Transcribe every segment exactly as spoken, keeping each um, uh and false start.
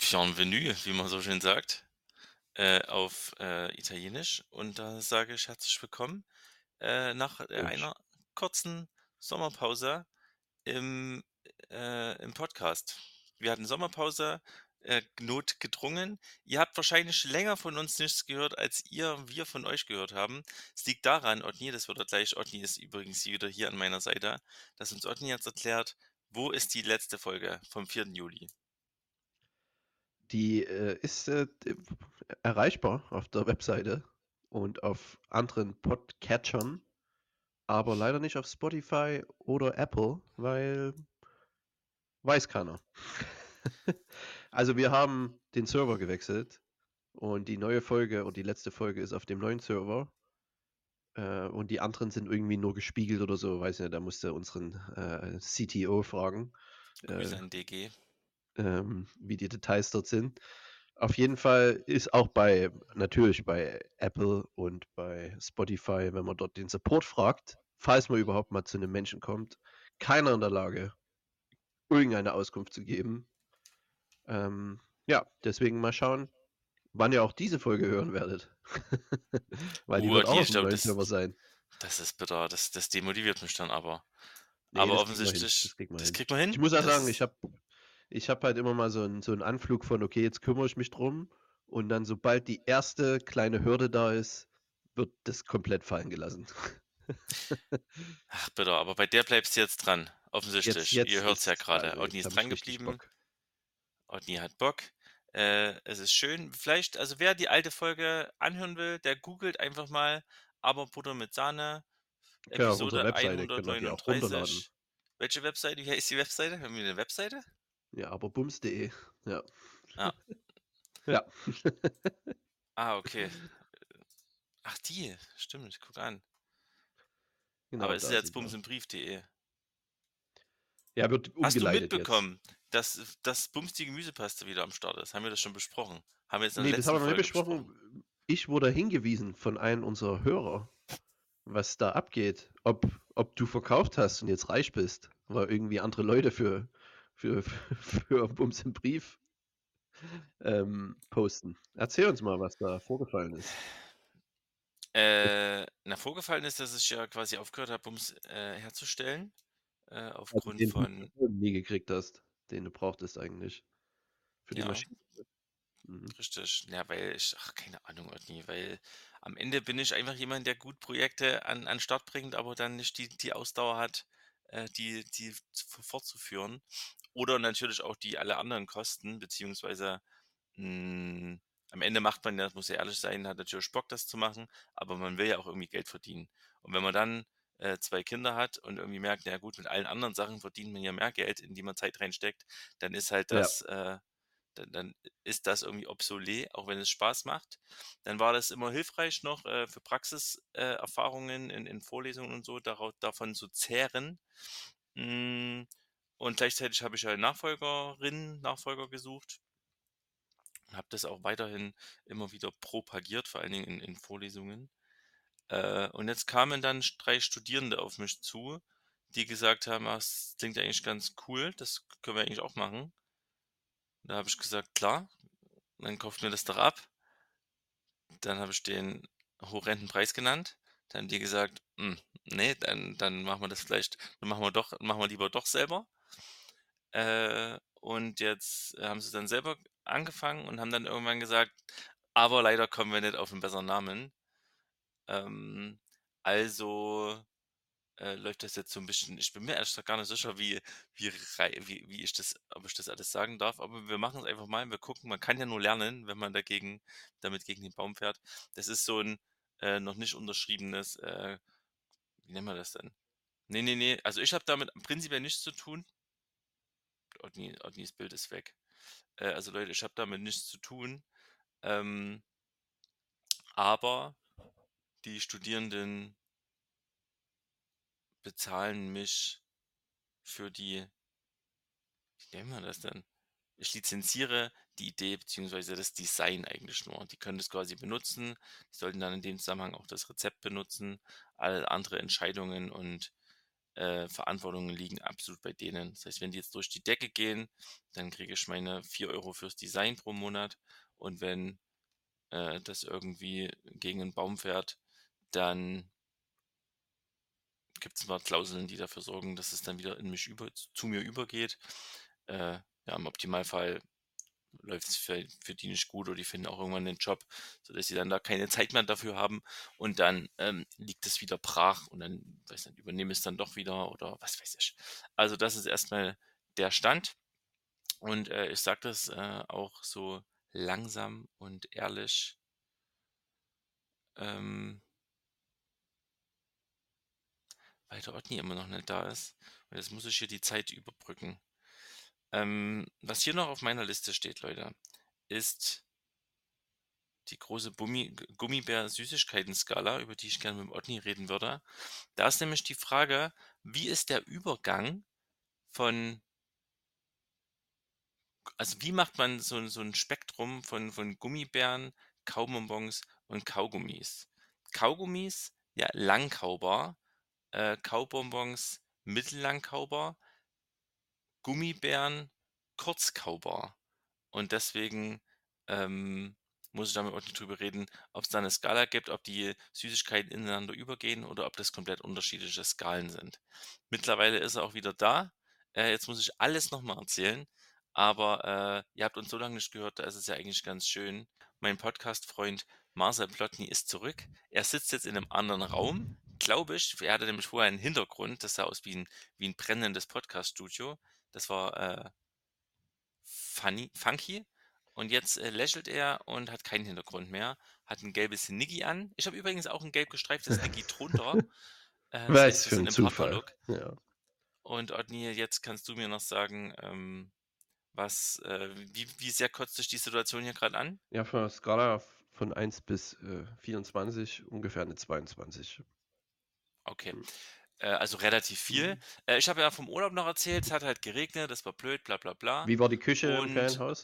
Bienvenue, wie man so schön sagt, äh, auf, äh, Italienisch. Und da sage ich herzlich willkommen, äh, nach, äh, Mensch. einer kurzen Sommerpause im äh, im Podcast. Wir hatten Sommerpause, äh, notgedrungen. Ihr habt wahrscheinlich länger von uns nichts gehört, als ihr wir von euch gehört haben. Es liegt daran, Otni, das wird er gleich Otni ist übrigens wieder hier an meiner Seite, dass uns Otni jetzt erklärt, wo ist die letzte Folge vom vierten Juli? Die, äh, ist, äh, d erreichbar auf der Webseite und auf anderen Podcatchern, aber leider nicht auf Spotify oder Apple, weil weiß keiner. Also, wir haben den Server gewechselt und die neue Folge und die letzte Folge ist auf dem neuen Server, äh, und die anderen sind irgendwie nur gespiegelt oder so, weiß nicht, da musst du unseren, äh, C T O fragen, äh, Grüße an D G. ähm, wie die Details dort sind. Auf jeden Fall ist auch bei natürlich bei Apple und bei Spotify, wenn man dort den Support fragt, falls man überhaupt mal zu 'nem Menschen kommt, keiner in der Lage, irgendeine Auskunft zu geben. Ähm, ja, deswegen mal schauen, wann ihr auch diese Folge hören werdet. Weil die Uh, wird auch die auf'm ich glaube, neuen das Server sein. das ist bitter. Das das demotiviert mich dann aber. Ne, Aber das kriegen wir hin. Das offensichtlich kriegen wir das hin. kriegt man Ich hin? muss auch sagen, ich Das habe ich habe halt immer mal so 'n so 'n Anflug von: „Okay, jetzt kümmere ich mich drum." Und dann, sobald die erste kleine Hürde da ist, wird das komplett fallen gelassen. ach bitter, aber bei der bleibst du jetzt dran, Jetzt offensichtlich. Ihr jetzt hört's ja ist grade. also, Otni jetzt ist habe ich richtig drangeblieben. Bock. Otni hat Bock. Äh, es ist schön. Vielleicht also wer die alte Folge anhören will, der googelt einfach mal „Aber Butter mit Sahne", Könnt ihr auf unserer Episode Webseite könnt ihr die auch runterladen. hundertneununddreißig. Welche Webseite? Wie heißt die Webseite? Haben wir 'ne Webseite? Ja, aber bums.de, ja. Ja. Ja. Ah, okay. Ach die, stimmt, guck an. Genau, Aber es ist da jetzt sind wir. bumsimbrief.de. Ja, wird Hast du umgeleitet jetzt. mitbekommen, dass dass Bums die Gemüsepaste wieder am Start ist? Haben wir das schon besprochen? Haben wir jetzt in der Ne, das haben letzten wir noch nicht Folge besprochen. besprochen. Ich wurde hingewiesen von einem unserer Hörer, was da abgeht. Ob ob du verkauft hast und jetzt reich bist, weil irgendwie andere Leute für für für Bums im Brief, ähm, posten. Erzähl uns mal, was da vorgefallen ist. Äh, na, vorgefallen ist, dass ich ja quasi aufgehört habe, Bums, äh, herzustellen, äh, Also, aufgrund den du von nie gekriegt hast, den du brauchtest eigentlich für die ja, Maschine. Mhm. richtig. Ja, weil ich ach, keine Ahnung, irgendwie, weil am Ende bin ich einfach jemand, der gut Projekte an an Start bringt, aber dann nicht die die Ausdauer hat, äh, die die f fortzuführen. Oder natürlich auch die alle anderen Kosten, beziehungsweise, hm, am Ende macht man ja, muss ja ehrlich sein, hat natürlich Bock, das zu machen, aber man will ja auch irgendwie Geld verdienen. Und wenn man dann, äh, zwei Kinder hat und irgendwie merkt, na ja gut, mit allen anderen Sachen verdient man ja mehr Geld, in die man Zeit reinsteckt, dann ist halt Ja. das, äh dann dann ist das irgendwie obsolet, auch wenn es Spaß macht. Dann war das immer hilfreich noch, äh, für Praxiserfahrungen äh, Erfahrungen in in Vorlesungen und so, darau davon zu zehren. Hm, und gleichzeitig habe ich halt Nachfolgerinnen, Nachfolger gesucht und habe das auch weiterhin immer wieder propagiert, vor allen Dingen in in Vorlesungen. Äh, und jetzt kamen dann sch drei Studierende auf mich zu, die gesagt haben: „Ah, das klingt eigentlich ganz cool, das können wir eigentlich auch machen." Da habe ich gesagt: „Klar, dann kauft mir das doch ab." Dann habe ich den horrenden Preis genannt. Dann haben die gesagt: „Hm, ne, dann dann machen wir das vielleicht dann machen wir doch machen wir lieber doch selber." Äh, und jetzt äh, haben sie dann selber angefangen und haben dann irgendwann gesagt: „Aber leider kommen wir nicht auf 'n besseren Namen." Ähm, also, äh, läuft das jetzt so 'n bisschen ich bin mir ehrlich gesagt gar nicht sicher, wie wie rei wie wie ich das ob ich das alles sagen darf, aber wir machen's einfach mal. Wir gucken man kann ja nur lernen, wenn man dagegen damit gegen den Baum fährt. Das ist so 'n, äh, noch nicht unterschriebenes, äh wie nennen wir das denn? Ne, ne, ne, also ich habe damit prinzipiell nichts zu tun. Otni Otnis Bild ist weg. Äh, also Leute, ich habe damit nichts zu tun, ähm aber die Studierenden bezahlen mich für die wie nennen wir das denn? Ich lizenziere die Idee beziehungsweise das Design eigentlich nur. Die können das quasi benutzen. Die sollten dann in dem Zusammenhang auch das Rezept benutzen. Alle andere Entscheidungen und, äh, Verantwortungen liegen absolut bei denen. Das heißt, wenn die jetzt durch die Decke gehen, dann kriege ich meine vier Euro fürs Design pro Monat und wenn, äh, das irgendwie gegen 'n Baum fährt, dann gibt's 'n paar Klauseln, die dafür sorgen, dass es dann wieder in mich über zu mir übergeht. Äh, ja, im Optimalfall läuft's für für die nicht gut oder die finden auch irgendwann 'nen Job, sodass sie dann da keine Zeit mehr dafür haben und dann, ähm, liegt es wieder brach und dann, weiß nicht, übernehme ich's dann doch wieder oder was weiß ich. Also, das ist erst mal der Stand und, äh, ich sage das, äh, auch so langsam und ehrlich ähm weil der Otni immer noch nicht da ist und jetzt muss ich hier die Zeit überbrücken. Ähm, was hier noch auf meiner Liste steht, Leute, ist die große Bummi G Gummibär-Süßigkeiten-Skala, über die ich gerne mit dem Otni reden würde. Da ist nämlich die Frage: Wie ist der Übergang von also, wie macht man so 'n so 'n Spektrum von von Gummibären, Kaubonbons und Kaugummis? Kaugummis, ja, lang kaubar, äh, Kaubonbons mittellang kaubar Gummibären kurz kaubar. Und deswegen, ähm, muss ich da mit Otni drüber reden, ob's da 'ne Skala gibt, ob die Süßigkeiten ineinander übergehen oder ob das komplett unterschiedliche Skalen sind. Mittlerweile ist er auch wieder da. Äh, jetzt muss ich alles noch mal erzählen, aber, äh, ihr habt uns so lange nicht gehört, da ist es ja eigentlich ganz schön. Mein Podcast-Freund Marcel Plotny ist zurück. Er sitzt jetzt in 'nem anderen Raum, glaube ich. Er hatte nämlich vorher 'n Hintergrund, das sah aus wie 'n wie 'n brennendes Podcast-Studio. Das war, äh funny funky und jetzt, äh, lächelt er und hat keinen Hintergrund mehr, hat 'n gelbes Niggi an. Ich habe übrigens auch 'n gelb gestreiftes Niggi drunter. Äh, das heißt, Was wir für sind 'n im Zufall, Partnerlook. ja. Und Otni, jetzt kannst du mir noch sagen, ähm, was, äh wie wie sehr kotzt dich die Situation hier grad an? Ja, von 'ner Skala v von eins bis, äh, vierundzwanzig ungefähr 'ne zweiundzwanzig. Okay, Mhm. äh, also relativ viel. Mhm. Äh, ich habe ja vom Urlaub noch erzählt, es hat halt geregnet, das war blöd, bla bla bla. Wie war die Küche im Und Ferienhaus?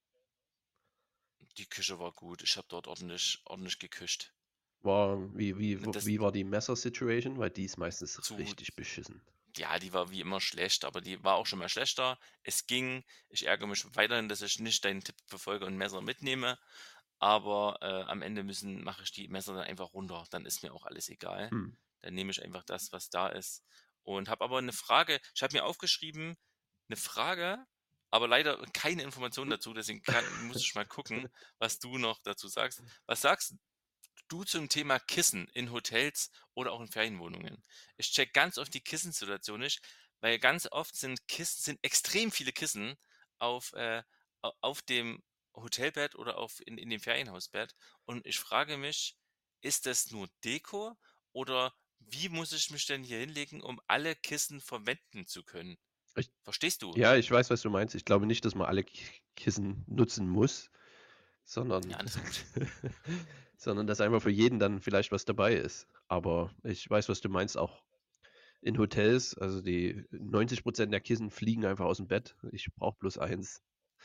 Die Küche war gut. Ich habe dort ordentlich ordentlich gekücht. War wie wie Ne, w das wie war die Messer-Situation? Weil die ist meistens Zu richtig beschissen. ja, die war wie immer schlecht, aber die war auch schon mal schlechter. Es ging. Ich ärgere mich weiterhin, dass ich nicht deinen Tipp befolge und Messer mitnehme, aber, äh, am Ende müssen mache ich die Messer dann einfach runter. Dann ist mir auch alles egal. Mhm. Dann nehme ich einfach das, was da ist und habe aber 'ne Frage ich habe mir aufgeschrieben, 'ne Frage, aber leider keine Informationen dazu, deswegen kann muss ich mal gucken, was du noch dazu sagst. Was sagst du zum Thema Kissen in Hotels oder auch in Ferienwohnungen? Ich checke ganz oft die Kissensituation nicht, weil ganz oft sind Kissen sind extrem viele Kissen auf, äh a auf dem Hotelbett oder auf in in dem Ferienhausbett und ich frage mich: „Ist das nur Deko oder wie muss ich mich denn hier hinlegen, um alle Kissen verwenden zu können?“ Ich Verstehst du? ja, ich weiß, was du meinst. Ich glaube nicht, dass man alle K Kissen nutzen muss, Ja, sondern alles gut. sondern dass einfach für jeden dann vielleicht was dabei ist. Aber ich weiß, was du meinst, auch in Hotels, also die neunzig Prozent der Kissen fliegen einfach aus'm Bett. Ich brauche bloß eins.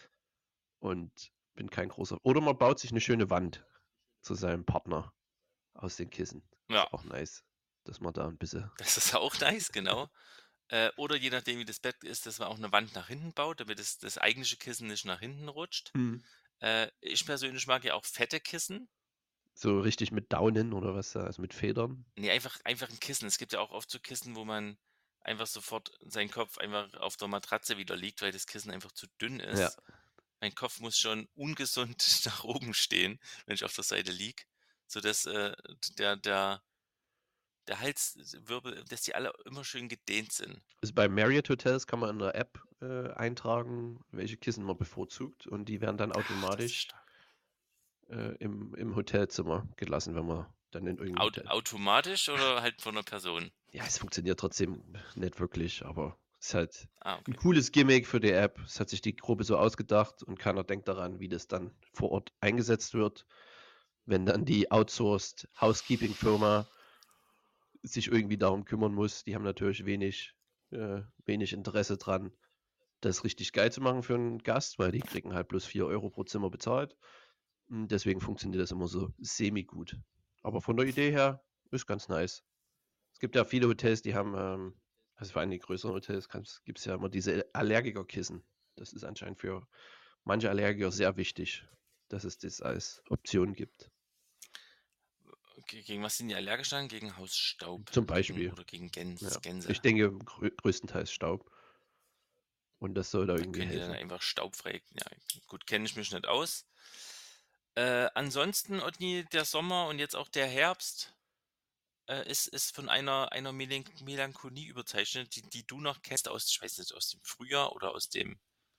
Und bin kein großer oder man baut sich 'ne schöne Wand zu seinem Partner aus den Kissen. Ja. Ist auch nice, dass man da 'n bisschen Das ist auch nice, genau. Äh, oder je nachdem, wie das Bett ist, dass man auch 'ne Wand nach hinten baut, damit das das eigentliche Kissen nicht nach hinten rutscht. Mhm. Äh, ich persönlich mag ja auch fette Kissen. So richtig mit Daunen oder was da also mit Federn? Ne, einfach einfach 'n Kissen. Es gibt ja auch oft so Kissen, wo man einfach sofort seinen Kopf einfach auf der Matratze wieder liegt, weil das Kissen einfach zu dünn Ja. ist. Mein Kopf muss schon ungesund nach oben stehen, wenn ich auf der Seite liege, sodass, äh, der der der Halswirbel dass die alle immer schön gedehnt sind. Also, bei Marriott Hotels kann man in der App, äh, eintragen, welche Kissen man bevorzugt und die werden dann Ah, das ist automatisch stark. äh, im im Hotelzimmer gelassen, wenn man dann in irgend 'n Aut Hotel automatisch oder halt von 'ner Person? Ja, es funktioniert trotzdem nicht wirklich, aber ist halt Ah, 'n okay. cooles Gimmick für die App. Es hat sich die Gruppe so ausgedacht und keiner denkt daran, wie das dann vor Ort eingesetzt wird, wenn dann die outsourced Housekeeping-Firma sich irgendwie darum kümmern muss. Die haben natürlich wenig äh, wenig Interesse dran, das richtig geil zu machen für 'n Gast, weil die kriegen halt bloß vier Euro pro Zimmer bezahlt. Hm, deswegen funktioniert das immer so semi gut. Aber von der Idee her ist ganz nice. Es gibt ja viele Hotels, die haben, ähm, Also, vor allem die größeren Hotels gibt es ja immer diese Allergikerkissen. Das ist anscheinend für manche Allergiker sehr wichtig, dass es das als Option gibt. Ge gegen was sind die allergisch dann? Gegen Hausstaub, Zum gegen Beispiel, oder gegen ja. Gäns Ich Gänse? denke grö größtenteils Staub. Und das soll da Da irgendwie können die dann helfen. einfach staubfrei ja, gut, kenne ich mich nicht aus. Äh, ansonsten, Otni, der Sommer und jetzt auch der Herbst, äh, ist ist von einer einer Melank Melancholie überzeichnet, die die du noch kennst aus ich weiß nicht, aus dem Frühjahr oder aus dem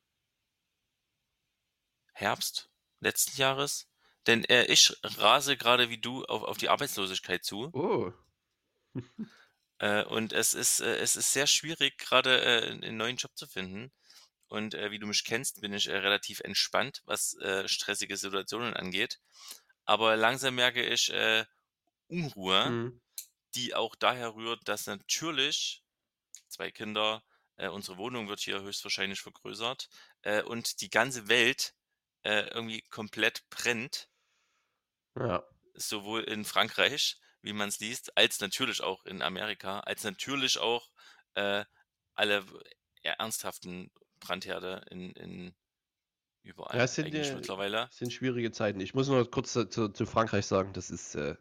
Herbst letzten Jahres. Denn, äh, ich rase gerade wie du auf auf die Arbeitslosigkeit zu. Oh. Äh, und es ist äh, es ist sehr schwierig, gerade äh, 'n 'n neuen Job zu finden. Und, äh, wie du mich kennst, bin ich, äh, relativ entspannt, was, äh, stressige Situationen angeht. Aber langsam merke ich, äh, Unruhe, Mhm. die auch daher rührt, dass natürlich zwei Kinder, äh, unsere Wohnung wird hier höchstwahrscheinlich vergrößert, äh, und die ganze Welt, äh, irgendwie komplett brennt. Ja. Sowohl in Frankreich, wie man es liest, als natürlich auch in Amerika, als natürlich auch, äh, alle w eher ernsthaften Brandherde in in Ja, überall es sind, eigentlich äh mittlerweile. es sind schwierige Zeiten. Ich muss nur kurz zu zu zu Frankreich sagen, das ist, äh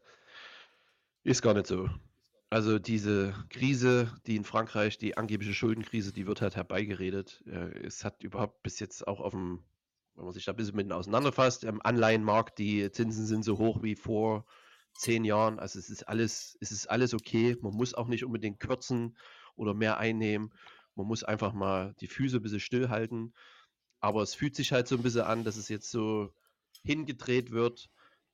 ist gar nicht so. Also, diese Krise, die in Frankreich die angebliche Schuldenkrise, die wird halt herbeigeredet. Äh, es hat überhaupt bis jetzt auch auf'm wenn man sich da 'n bisschen mit auseinanderfasst, im Anleihenmarkt, die Zinsen sind so hoch wie vor zehn Jahren. Also, es ist alles es ist alles okay. Man muss auch nicht unbedingt kürzen oder mehr einnehmen. Man muss einfach mal die Füße 'n bisschen stillhalten. Aber es fühlt sich halt so 'n bisschen an, dass es jetzt so hingedreht wird,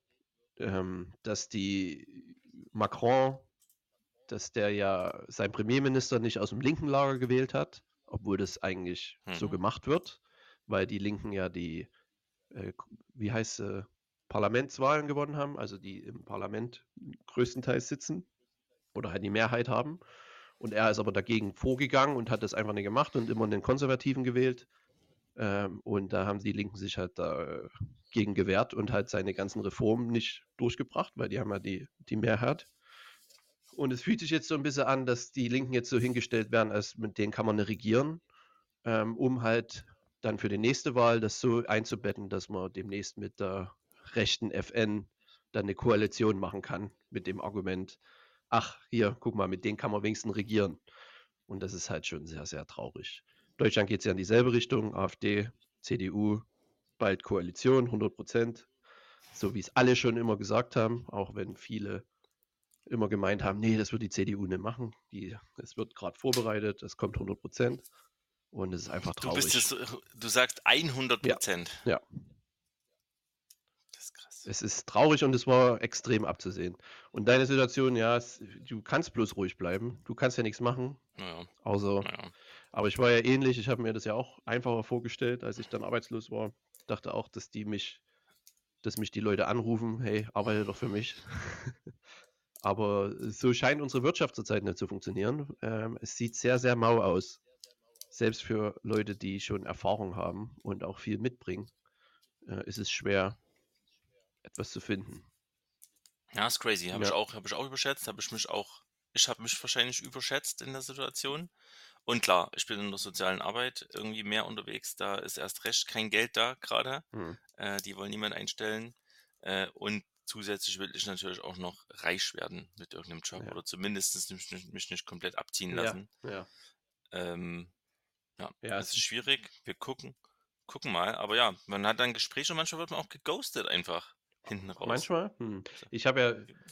ähm, dass die Macron dass der ja seinen Premierminister nicht aus'm linken Lager gewählt hat, obwohl das eigentlich so Mhm. gemacht wird, weil die Linken ja die, äh, k wie heißt sie, Parlamentswahlen gewonnen haben, also die im Parlament größtenteils sitzen oder halt die Mehrheit haben. Und er ist aber dagegen vorgegangen und hat das einfach nicht gemacht und immer 'nen Konservativen gewählt. Ähm, und da haben die Linken sich halt dagegen gewehrt und halt seine ganzen Reformen nicht durchgebracht, weil die haben ja die die Mehrheit. Und es fühlt sich jetzt so 'n bisschen an, dass die Linken jetzt so hingestellt werden, als mit denen kann man nicht regieren, ähm, um halt dann für die nächste Wahl das so einzubetten, dass man demnächst mit der rechten F N dann 'ne Koalition machen kann mit dem Argument: „Ach, hier, guck mal, mit denen kann man wenigstens regieren.“ Und das ist halt schon sehr, sehr traurig. Deutschland geht's ja in dieselbe Richtung, AfD, C D U, bald Koalition, hundert Prozent, so wie's alle schon immer gesagt haben, auch wenn viele immer gemeint haben: „Ne, das wird die C D U nicht machen. Die es wird grad vorbereitet, es kommt hundert Prozent.“ Und es ist einfach Du bist traurig. es äh, du sagst hundert Ja, Prozent. ja. Das ist krass. Es ist traurig und es war extrem abzusehen. Und deine Situation, ja, es du kannst bloß ruhig bleiben. Du kannst ja nix machen, Ja, ja. außer Ja, ja. aber ich war ja ähnlich. Ich habe mir das ja auch einfacher vorgestellt, als ich dann arbeitslos war. Dachte auch, dass die mich dass mich die Leute anrufen: „Hey, arbeite doch für mich.“ Aber so scheint unsere Wirtschaft zurzeit nicht zu funktionieren. Ähm, es sieht sehr, sehr mau aus. Selbst für Leute, die schon Erfahrung haben und auch viel mitbringen, äh, ist es schwer etwas zu finden. Ja, ist crazy. Habe ich Ja. auch habe ich auch überschätzt, habe ich mich auch ich habe mich wahrscheinlich überschätzt in der Situation. Und klar, ich bin in der sozialen Arbeit irgendwie mehr unterwegs, da ist erst recht kein Geld da grade. Mhm. Äh, die wollen niemand einstellen. Äh, und zusätzlich will ich natürlich auch noch reich werden mit irgend 'nem Job Ja. oder zumindest mich nicht mich nicht komplett abziehen Ja, lassen. ja. Ähm, ja, Ja, es es ist ist schwierig. Wir gucken gucken mal. Aber ja, man hat dann Gespräche und manchmal wird man auch geghostet einfach hinten raus. Manchmal, hm. So. Ich habe ja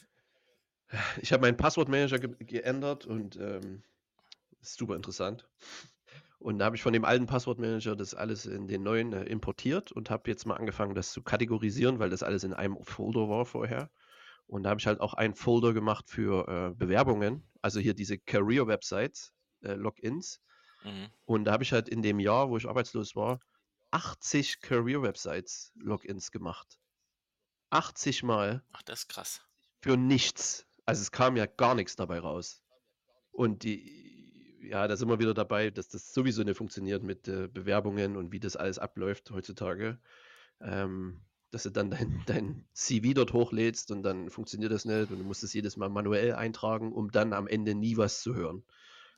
ich habe meinen Passwortmanager ge geändert und, ähm, ist super interessant. Und da habe ich von dem alten Passwortmanager das alles in den neuen, äh, importiert und habe jetzt mal angefangen, das zu kategorisieren, weil das alles in einem Folder war vorher. Und da habe ich halt auch einen Folder gemacht für, äh, Bewerbungen, also hier diese Career-Websites, äh, Logins. Mhm. Und da habe ich halt in dem Jahr, wo ich arbeitslos war, achtzig Career-Websites Logins gemacht. achtzig Mal Ach, das ist krass. für nichts. Also, es kam ja gar nix dabei raus. Und die ja, da sind wir wieder dabei, dass das sowieso nicht funktioniert mit, äh, Bewerbungen und wie das alles abläuft heutzutage. Ähm, dass du dann dein dein C V dort hochlädst und dann funktioniert das nicht und du musst das jedes Mal manuell eintragen, um dann am Ende nie was zu hören.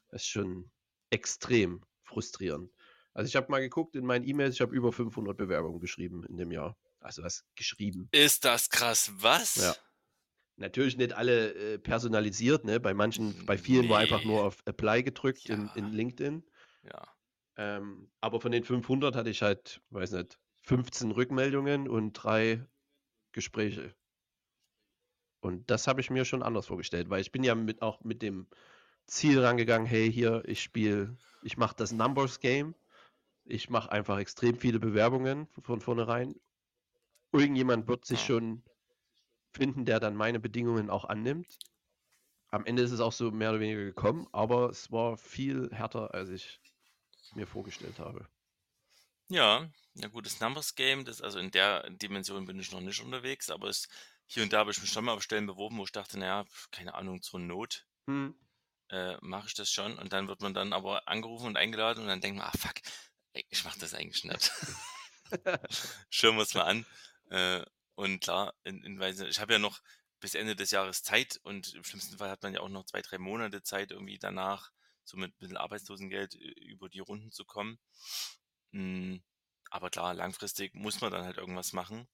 Das ist schon extrem frustrierend. Also, ich habe mal geguckt in meinen E-Mails, ich habe über fünfhundert Bewerbungen geschrieben in dem Jahr. Also, was geschrieben. Ist das krass, Ja. was? Natürlich nicht alle, äh, personalisiert, ne? Bei manchen bei N vielen war einfach ne. nur auf Apply gedrückt in Ja, in LinkedIn. ja. Ähm, aber von den fünfhundert hatte ich halt, weiß nicht, fünfzehn Rückmeldungen und drei Gespräche. Und das habe ich mir schon anders vorgestellt, weil ich bin ja mit auch mit dem Ziel rangegangen: „Hey, hier, ich spiele ich mache das Numbers Game. Ich mache einfach extrem viele Bewerbungen von vornherein. Irgendjemand wird sich Ja. schon finden, der dann meine Bedingungen auch annimmt.“ Am Ende ist es auch so mehr oder weniger gekommen, aber es war viel härter, als ich mir vorgestellt habe. Ja, ja gut, das Numbers Game, das also in der Dimension bin ich noch nicht unterwegs, aber es hier und da habe ich mich schon mal auf Stellen beworben, wo ich dachte: „Na ja, keine Ahnung, zur Not, Mhm. äh, mache ich das schon.“ Und dann wird man dann aber angerufen und eingeladen und dann denkt man: „Ah fuck, ey, ich mache das eigentlich nicht.“ Schauen wir's mal an. Äh, und klar, in in Weise ich habe ja noch bis Ende des Jahres Zeit und im schlimmsten Fall hat man ja auch noch zwei, drei Monate Zeit, irgendwie danach so mit bisschen Arbeitslosengeld ü über die Runden zu kommen. Hm, aber klar, langfristig muss man dann halt irgendwas machen.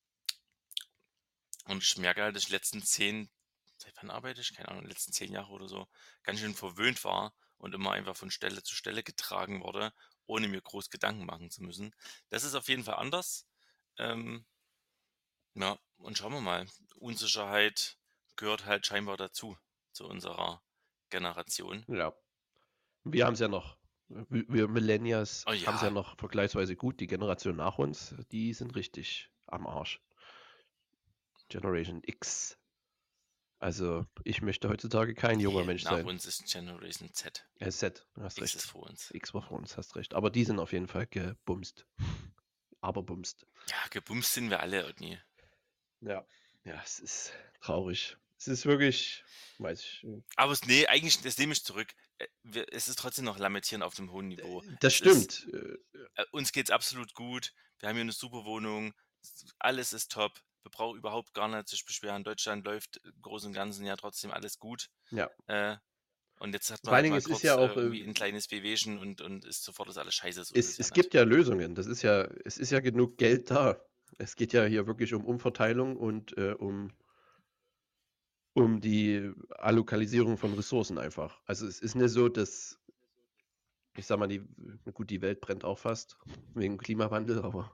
Und ich merke halt, dass ich die letzten zehn seit wann arbeite ich? Keine Ahnung, die letzten zehn Jahre oder so, ganz schön verwöhnt war und immer einfach von Stelle zu Stelle getragen wurde, ohne mir groß Gedanken machen zu müssen. Das ist auf jeden Fall anders. Ähm, ja, und schauen wir mal. Unsicherheit gehört halt scheinbar dazu, zu unserer Generation. Ja. Wir haben's ja noch w wir Millennials Oh haben's ja ja, noch vergleichsweise gut. Die Generation nach uns, die sind richtig am Arsch. Generation X. Also, ich möchte heutzutage kein junger ne, Mensch nach sein. uns ist Generation Z. Äh, Z, du hast X ist recht. vor uns. X war vor uns, hast recht. Aber die sind auf jeden Fall gebumst. Aber bumst. Ja, gebumst sind wir alle irgendwie. Ja. Ja, es ist traurig. Es ist wirklich, weiß ich, äh Aber es ne, eigentlich das nehme ich zurück. Äh, wir es ist trotzdem noch Lamentieren auf dem hohen Niveau. das Es ist stimmt. Äh, äh, uns geht's absolut gut. Wir haben hier 'ne super Wohnung. S Alles ist top. Wir brauchen überhaupt gar nicht sich beschweren. Deutschland läuft im Großen und Ganzen ja trotzdem alles gut. ja. Äh, und jetzt hat man Vor allen halt Dingen, mal es ist kurz, ja äh, auch, äh irgendwie 'n kleines Wehwehchen und und ist sofort ist alles scheiße. So ist es es ja es nicht. gibt ja Lösungen. Das ist ja es ist ja genug Geld da. Es geht ja hier wirklich um Umverteilung und, äh, um um die Allokalisierung von Ressourcen einfach. Also, es ist nicht so, dass ich sage mal, die na gut, die Welt brennt auch fast wegen Klimawandel, aber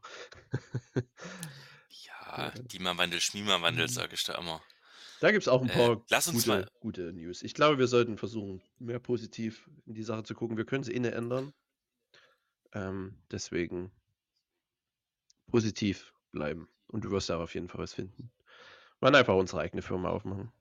Ja, äh, Klimawandel, Schmimawandel, mhm. sage ich da immer. Da gibt's auch 'n Äh, paar lass uns mal gute gute News. Ich glaube, wir sollten versuchen, mehr positiv in die Sache zu gucken. Wir können's eh nicht ändern. Ähm, deswegen positiv bleiben und du wirst da auf jeden Fall was finden. Wollen einfach unsere eigene Firma aufmachen.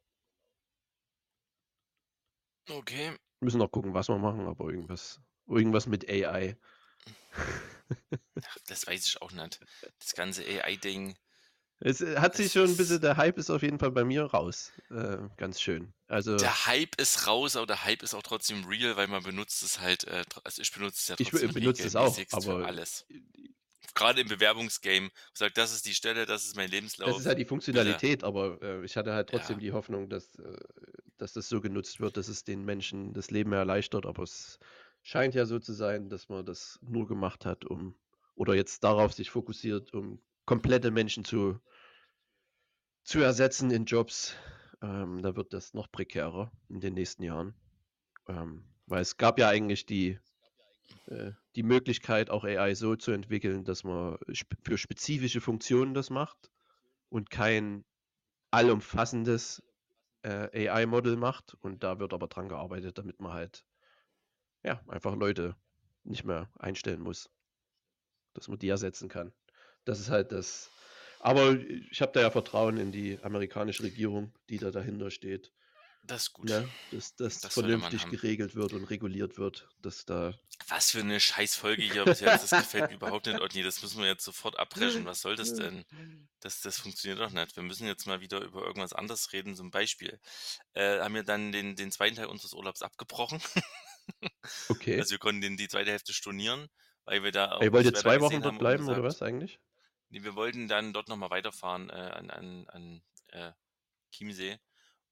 Okay. Müssen noch gucken, was wir machen, aber irgendwas irgendwas mit A I. Ach, das weiß ich auch nicht. Das ganze A I-Ding, Es, äh, hat sich es schon 'n bisschen ist der Hype ist auf jeden Fall bei mir raus. Äh, ganz schön. Also, der Hype ist raus, aber der Hype ist auch trotzdem real, weil man benutzt es halt, äh, tr also ich benutze es ja ich be trotzdem benutze das auch, regelmäßigst für aber alles. äh, Gerade im Bewerbungsgame. Sagt: „Das ist die Stelle, das ist mein das ist Lebenslauf. halt die Bitte.“ Funktionalität, aber, äh, ich hatte halt trotzdem Ja, die Hoffnung, dass äh, dass das so genutzt wird, dass es den Menschen das Leben erleichtert, aber es scheint ja so zu sein, dass man das nur gemacht hat, um oder jetzt darauf sich fokussiert, um komplette Menschen zu zu ersetzen in Jobs. Ähm, da wird das noch prekärer in den nächsten Jahren. Ähm, weil es gab ja eigentlich die äh, die Möglichkeit, auch A I so zu entwickeln, dass man sp für spezifische Funktionen das macht und kein allumfassendes, äh, A I-Model macht. Und da wird aber dran gearbeitet, damit man halt, ja, einfach Leute nicht mehr einstellen muss, dass man die ersetzen kann. Das ist halt das aber ich habe da ja Vertrauen in die amerikanische Regierung, die da dahinter steht, das ist gut. ne? Dass das Das sollte man vernünftig haben. geregelt wird und reguliert wird, dass da Was für eine Scheißfolge hier bis jetzt. Das gefällt mir überhaupt nicht, Otni. Das müssen wir jetzt sofort abbrechen. Was soll das denn? Das das funktioniert doch nicht. Wir müssen jetzt mal wieder über irgendwas anderes reden. Zum Beispiel, äh, haben wir dann den den zweiten Teil unseres Urlaubs abgebrochen. Okay. Also, wir konnten den die zweite Hälfte stornieren, weil wir da auch Ihr wollt das jetzt Wetter zwei Wochen gesehen dort haben und bleiben oder gesagt was eigentlich? ne, wir wollten dann dort noch mal weiterfahren, äh, an an an, äh, Chiemsee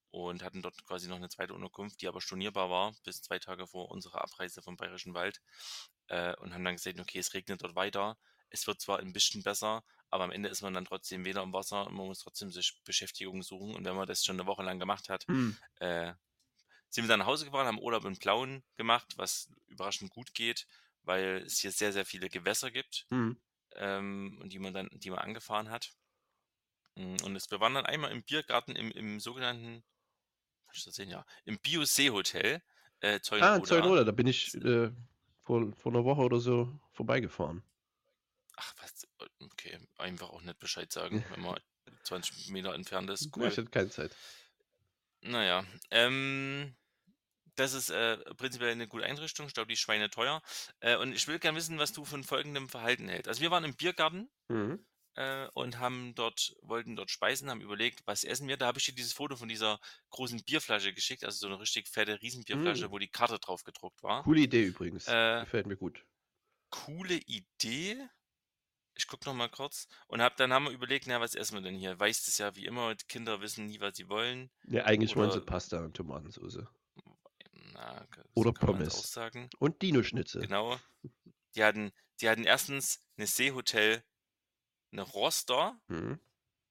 und hatten dort quasi noch eine zweite Unterkunft, die aber stornierbar war, bis zwei Tage vor unserer Abreise vom Bayerischen Wald. Äh, und haben dann gesagt, okay, es regnet dort weiter. Es wird zwar ein bisschen besser, aber am Ende ist man dann trotzdem wieder im Wasser und man muss trotzdem sich Beschäftigung suchen. Und wenn man das schon eine Woche lang gemacht hat, Mhm. äh, sind wir dann nach Hause gefahren, haben Urlaub in Plauen gemacht, was überraschend gut geht, weil es hier sehr, sehr viele Gewässer gibt, Mhm. ähm, und die man dann, die man angefahren hat. Mm, Und es, wir waren dann einmal im Biergarten im, im sogenannten, kann ich das sehen, ja, im Bio-See-Hotel, äh, Ah, in Zeunoda. Zeunoda, da bin ich S- äh, vor, vor einer Woche oder so vorbeigefahren. Ach, was, okay, einfach auch nicht Bescheid sagen, wenn man zwanzig Meter entfernt ist, Ja, ich cool. hatte keine Zeit. Naja, ähm, das ist äh, prinzipiell eine gute Einrichtung. Ich glaube, die ist schweineteuer. Äh, und ich will gerne wissen, was du von folgendem Verhalten hältst. Also wir waren im Biergarten Mhm. äh, und haben dort, wollten dort speisen, haben überlegt, was essen wir. Da habe ich dir dieses Foto von dieser großen Bierflasche geschickt, also so eine richtig fette Mhm. Riesenbierflasche, wo die Karte drauf gedruckt war. Coole Idee übrigens. Äh, Gefällt mir gut. coole Idee. Ich gucke noch mal kurz. Und hab, dann haben wir überlegt, na, was essen wir denn hier? Weißt es ja wie immer, die Kinder wissen nie, was sie wollen. Ja, eigentlich wollen sie Oder, Pasta und Tomatensauce. na, so Oder kann man es auch Pommes. sagen. Und Dino-Schnitzel. Genau. Die hatten, die hatten erstens eine Seehotel, eine Roster, Mhm.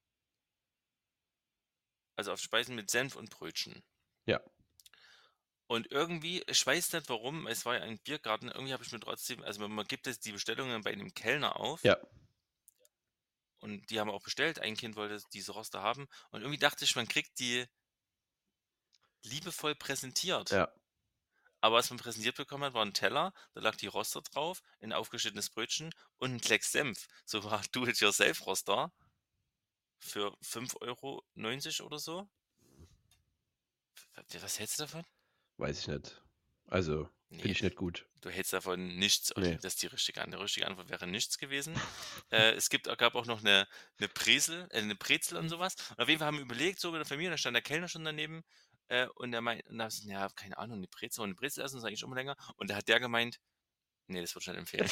also auf Speisen mit Senf und Brötchen. Ja. Und irgendwie, ich weiß nicht warum, es war ja ein Biergarten, irgendwie habe ich mir trotzdem, also man gibt jetzt die Bestellungen bei einem Kellner auf Ja. und die haben auch bestellt, ein Kind wollte diese Roster haben und irgendwie dachte ich, man kriegt die liebevoll präsentiert. Ja. Aber was man präsentiert bekommen hat, war ein Teller, da lag die Roster drauf, ein aufgeschnittenes Brötchen und ein Klecks Senf. So war Do-it-yourself-Roster für fünf Euro neunzig oder so. W- Was hältst du davon? Weiß ich nicht. Also, finde Nee, ich nicht gut. du hältst davon nichts, Olli. Nee. Das ist die richtige Antwort. Die richtige Antwort wäre nichts gewesen. Äh, es gibt, gab auch noch eine, eine Brezel, äh, eine Brezel und sowas. Und auf jeden Fall haben wir überlegt, so mit der Familie, da stand der Kellner schon daneben. Äh, und der meint, und da hab ich gesagt, ja, keine Ahnung, eine Brezel und eine Brezel essen ist eigentlich schon mal länger. Und da hat der gemeint, nee, das würde ich nicht empfehlen.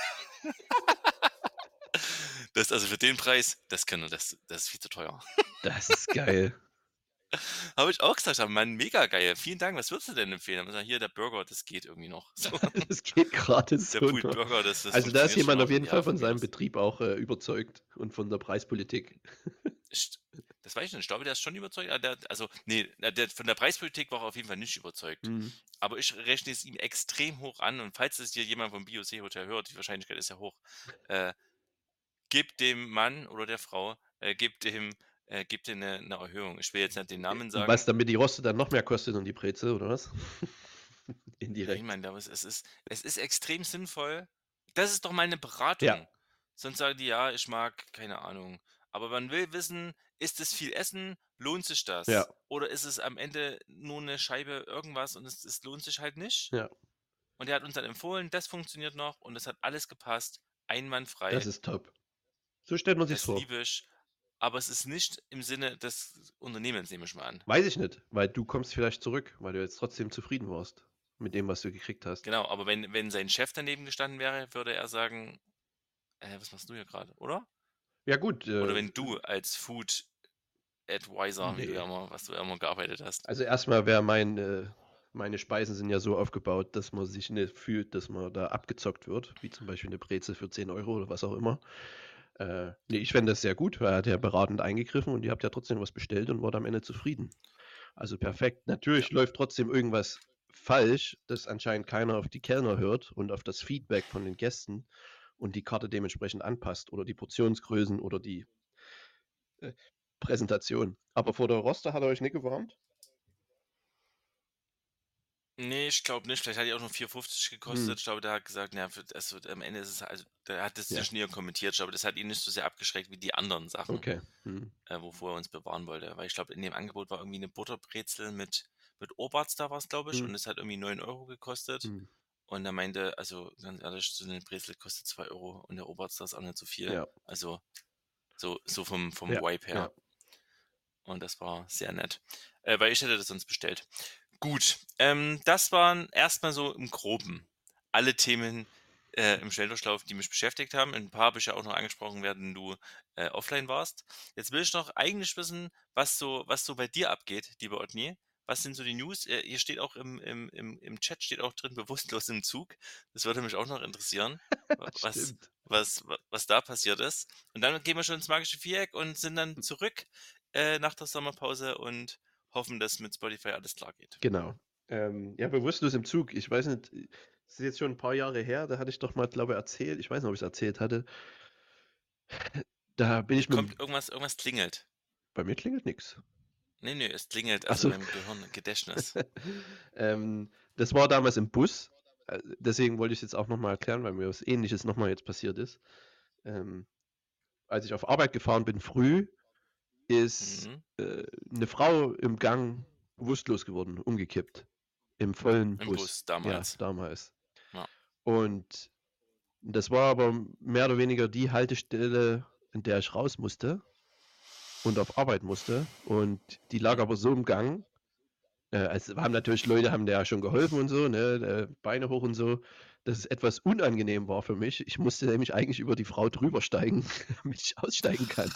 Das, also für den Preis, das können wir, das, das ist viel zu teuer. Das ist geil. Habe ich auch gesagt, aber Mann, mega geil. Vielen Dank, was würdest du denn empfehlen? Haben wir gesagt, hier, der Burger, das geht irgendwie noch. So, Das geht gerade der so Pulled noch. Burger, das, das Also da ist funktioniert schon jemand auf noch. Und jeden ja, Fall von von mir seinem aus. Betrieb auch äh, überzeugt und von der Preispolitik. Ich, das weiß ich nicht. Ich glaube, der ist schon überzeugt. Ah, Der, also, nee, na, der, von der Preispolitik war er auf jeden Fall nicht überzeugt. Mhm. Aber ich rechne es ihm extrem hoch an. Und falls es hier jemand vom Bio-See-Hotel hört, die Wahrscheinlichkeit ist ja hoch, äh, gebt dem Mann oder der Frau, äh, gebt dem, äh, gebt dem eine, eine Erhöhung. Ich will jetzt nicht den Namen Was, sagen. damit die Roste dann noch mehr kostet und die Brezel, oder was? Nein, Indirekt. Mann, aber es, es ist, es ist extrem sinnvoll. Das ist doch mal eine Ja, Beratung. Sonst sagen die, ja, ich mag, keine Ahnung. Aber man will wissen, ist es viel Essen? Lohnt sich ja, das? Oder ist es am Ende nur eine Scheibe irgendwas und es, es lohnt sich halt nicht? ja. Und er hat uns dann empfohlen, das funktioniert noch und es hat alles gepasst. Das Einwandfrei. ist top. So stellt man sich's Das vor. liebe ich. Aber es ist nicht im Sinne des Unternehmens, nehme ich mal an. Weiß ich nicht, weil du kommst vielleicht zurück, weil du jetzt trotzdem zufrieden warst mit dem, was du gekriegt hast. Genau, aber wenn, wenn sein Chef daneben gestanden wäre, würde er sagen, äh, was machst du hier gerade, oder? Ja gut, Oder äh, wenn du als Food Advisor, wie du ja nee. immer, was du ja immer gearbeitet hast. Also erstmal wäre mein, äh, meine Speisen sind ja so aufgebaut, dass man sich nicht fühlt, dass man da abgezockt wird, wie zum Beispiel eine Brezel für zehn Euro oder was auch immer. Äh, nee, ich fände das sehr gut, weil er hat ja beratend eingegriffen und ihr habt ja trotzdem was bestellt und wart am Ende zufrieden. Also perfekt. Ja. Natürlich läuft trotzdem irgendwas falsch, dass anscheinend keiner auf die Kellner hört und auf das Feedback von den Gästen und die Karte dementsprechend anpasst oder die Portionsgrößen oder die äh, Präsentation. Aber vor der Roster hat er euch nicht gewarnt? Nee, ich glaube nicht. Vielleicht hat die auch nur vier fünfzig Hm, gekostet. Ich glaube, der hat gesagt, ja, für, also am Ende ist es, also, der hat das ja, nicht näher kommentiert. Ich glaube, das hat ihn nicht so sehr abgeschreckt wie die anderen Sachen, okay. Hm, äh, wovor er uns bewahren wollte. Weil ich glaube, in dem Angebot war irgendwie eine Butterbrezel mit, mit Oberts da war es, glaube ich, hm, und es hat irgendwie neun Euro gekostet. hm. Und er meinte, also ganz ehrlich, so eine Brezel kostet zwei Euro und der Oberts da ist auch nicht so viel. Ja, Also so, so vom, vom ja, Vibe ja. her. Und das war sehr nett. Äh, weil ich hätte das sonst bestellt. Gut, ähm, das waren erstmal so im Groben alle Themen, äh, im Schnelldurchlauf, die mich beschäftigt haben. Ein paar habe ich ja auch noch angesprochen, während du äh, offline warst. Jetzt will ich noch eigentlich wissen, was so, was so bei dir abgeht, lieber Otni. Was sind so die News? Äh, hier steht auch im, im, im, im Chat steht auch drin, bewusstlos im Zug. Das würde mich auch noch interessieren, wa- was, Stimmt. was, wa- was da passiert ist. Und dann gehen wir schon ins magische Viereck und sind dann zurück äh, nach der Sommerpause und hoffen, dass mit Spotify alles klar geht. Genau. Ähm, ja, bewusstlos im Zug. Ich weiß nicht, es ist jetzt schon ein paar Jahre her, da hatte ich doch mal, glaube ich, erzählt, ich weiß nicht, ob ich es erzählt hatte. Da bin Hier ich mit kommt dem, irgendwas, irgendwas klingelt. bei mir klingelt nichts. Nee, nee, es klingelt, also in Achso. meinem Gehirn, Gedächtnis. ähm, das war damals im Bus. Äh, Deswegen wollte ich es jetzt auch nochmal erklären, weil mir was Ähnliches nochmal jetzt passiert ist. Ähm, als ich auf Arbeit gefahren bin, früh, ist Mhm. äh, eine Frau im Gang bewusstlos geworden, umgekippt. Im vollen Im Bus. Bus Ja, damals. damals. Ja. Und das war aber mehr oder weniger die Haltestelle, in der ich raus musste und auf Arbeit musste. Und die lag Mhm. aber so im Gang. Äh, also haben natürlich Leute, haben der ja schon geholfen und so, ne, äh, Beine hoch und so, dass es etwas unangenehm war für mich. Ich musste nämlich eigentlich über die Frau drüber steigen, damit ich aussteigen kann.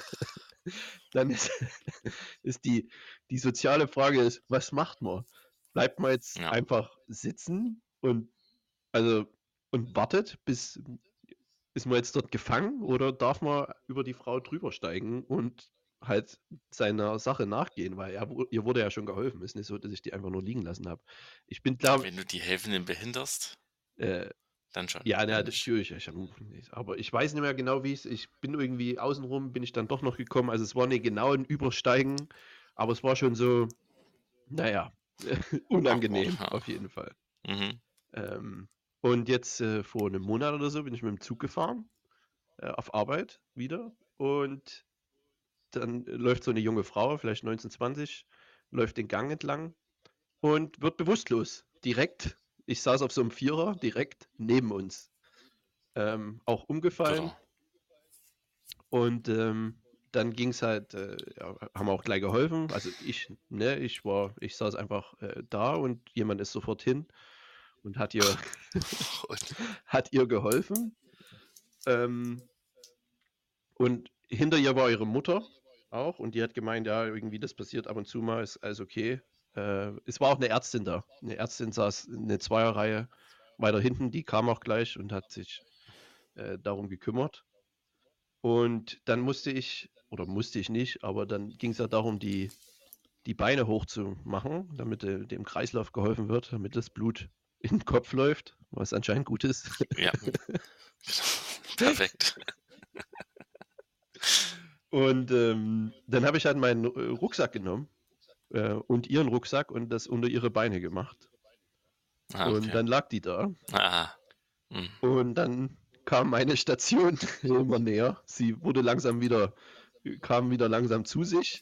Dann ist, ist die, die soziale Frage ist, was macht man? Bleibt man jetzt Ja. einfach sitzen und also und wartet, bis ist man jetzt dort gefangen oder darf man über die Frau drüber steigen und halt seiner Sache nachgehen, weil er, wu- ihr wurde ja schon geholfen. Ist nicht so, dass ich die einfach nur liegen lassen habe. Ich bin klar, Wenn du die Helfenden behinderst, äh, dann schon. ja, na, Wenn nicht. natürlich, ich hab, aber ich weiß nicht mehr genau, wie es, ich bin irgendwie außenrum, bin ich dann doch noch gekommen. Also es war nicht genau ein Übersteigen, aber es war schon so, naja, Awkward, unangenehm ja. auf jeden Fall. Mhm. Ähm, und jetzt äh, vor einem Monat oder so bin ich mit dem Zug gefahren, äh, auf Arbeit wieder und dann läuft so eine junge Frau, vielleicht neunzehn, zwanzig, läuft den Gang entlang und wird bewusstlos. Direkt, ich saß auf so einem Vierer, direkt neben uns. Ähm, auch umgefallen Bitter. und ähm, dann ging es halt, äh, ja, haben wir auch gleich geholfen. Also ich, ne, ich war, ich saß einfach äh, da und jemand ist sofort hin und hat ihr, Und, hat ihr geholfen. Ähm, und hinter ihr war ihre Mutter auch und die hat gemeint, ja, irgendwie das passiert ab und zu mal, ist alles okay. Äh, es war auch eine Ärztin da. Eine Ärztin saß in der Zweierreihe weiter hinten, die kam auch gleich und hat sich äh, darum gekümmert. Und dann musste ich, oder musste ich nicht, aber dann ging es ja darum, die, die Beine hochzumachen, damit äh, dem Kreislauf geholfen wird, damit das Blut in den Kopf läuft, was anscheinend gut ist. ja. Perfekt. Und ähm, dann habe ich halt meinen äh, Rucksack genommen äh, und ihren Rucksack und das unter ihre Beine gemacht. Ah, Und okay. dann lag die da. Ah. Hm. Und dann kam meine Station immer näher. Sie wurde langsam wieder, kam wieder langsam zu sich,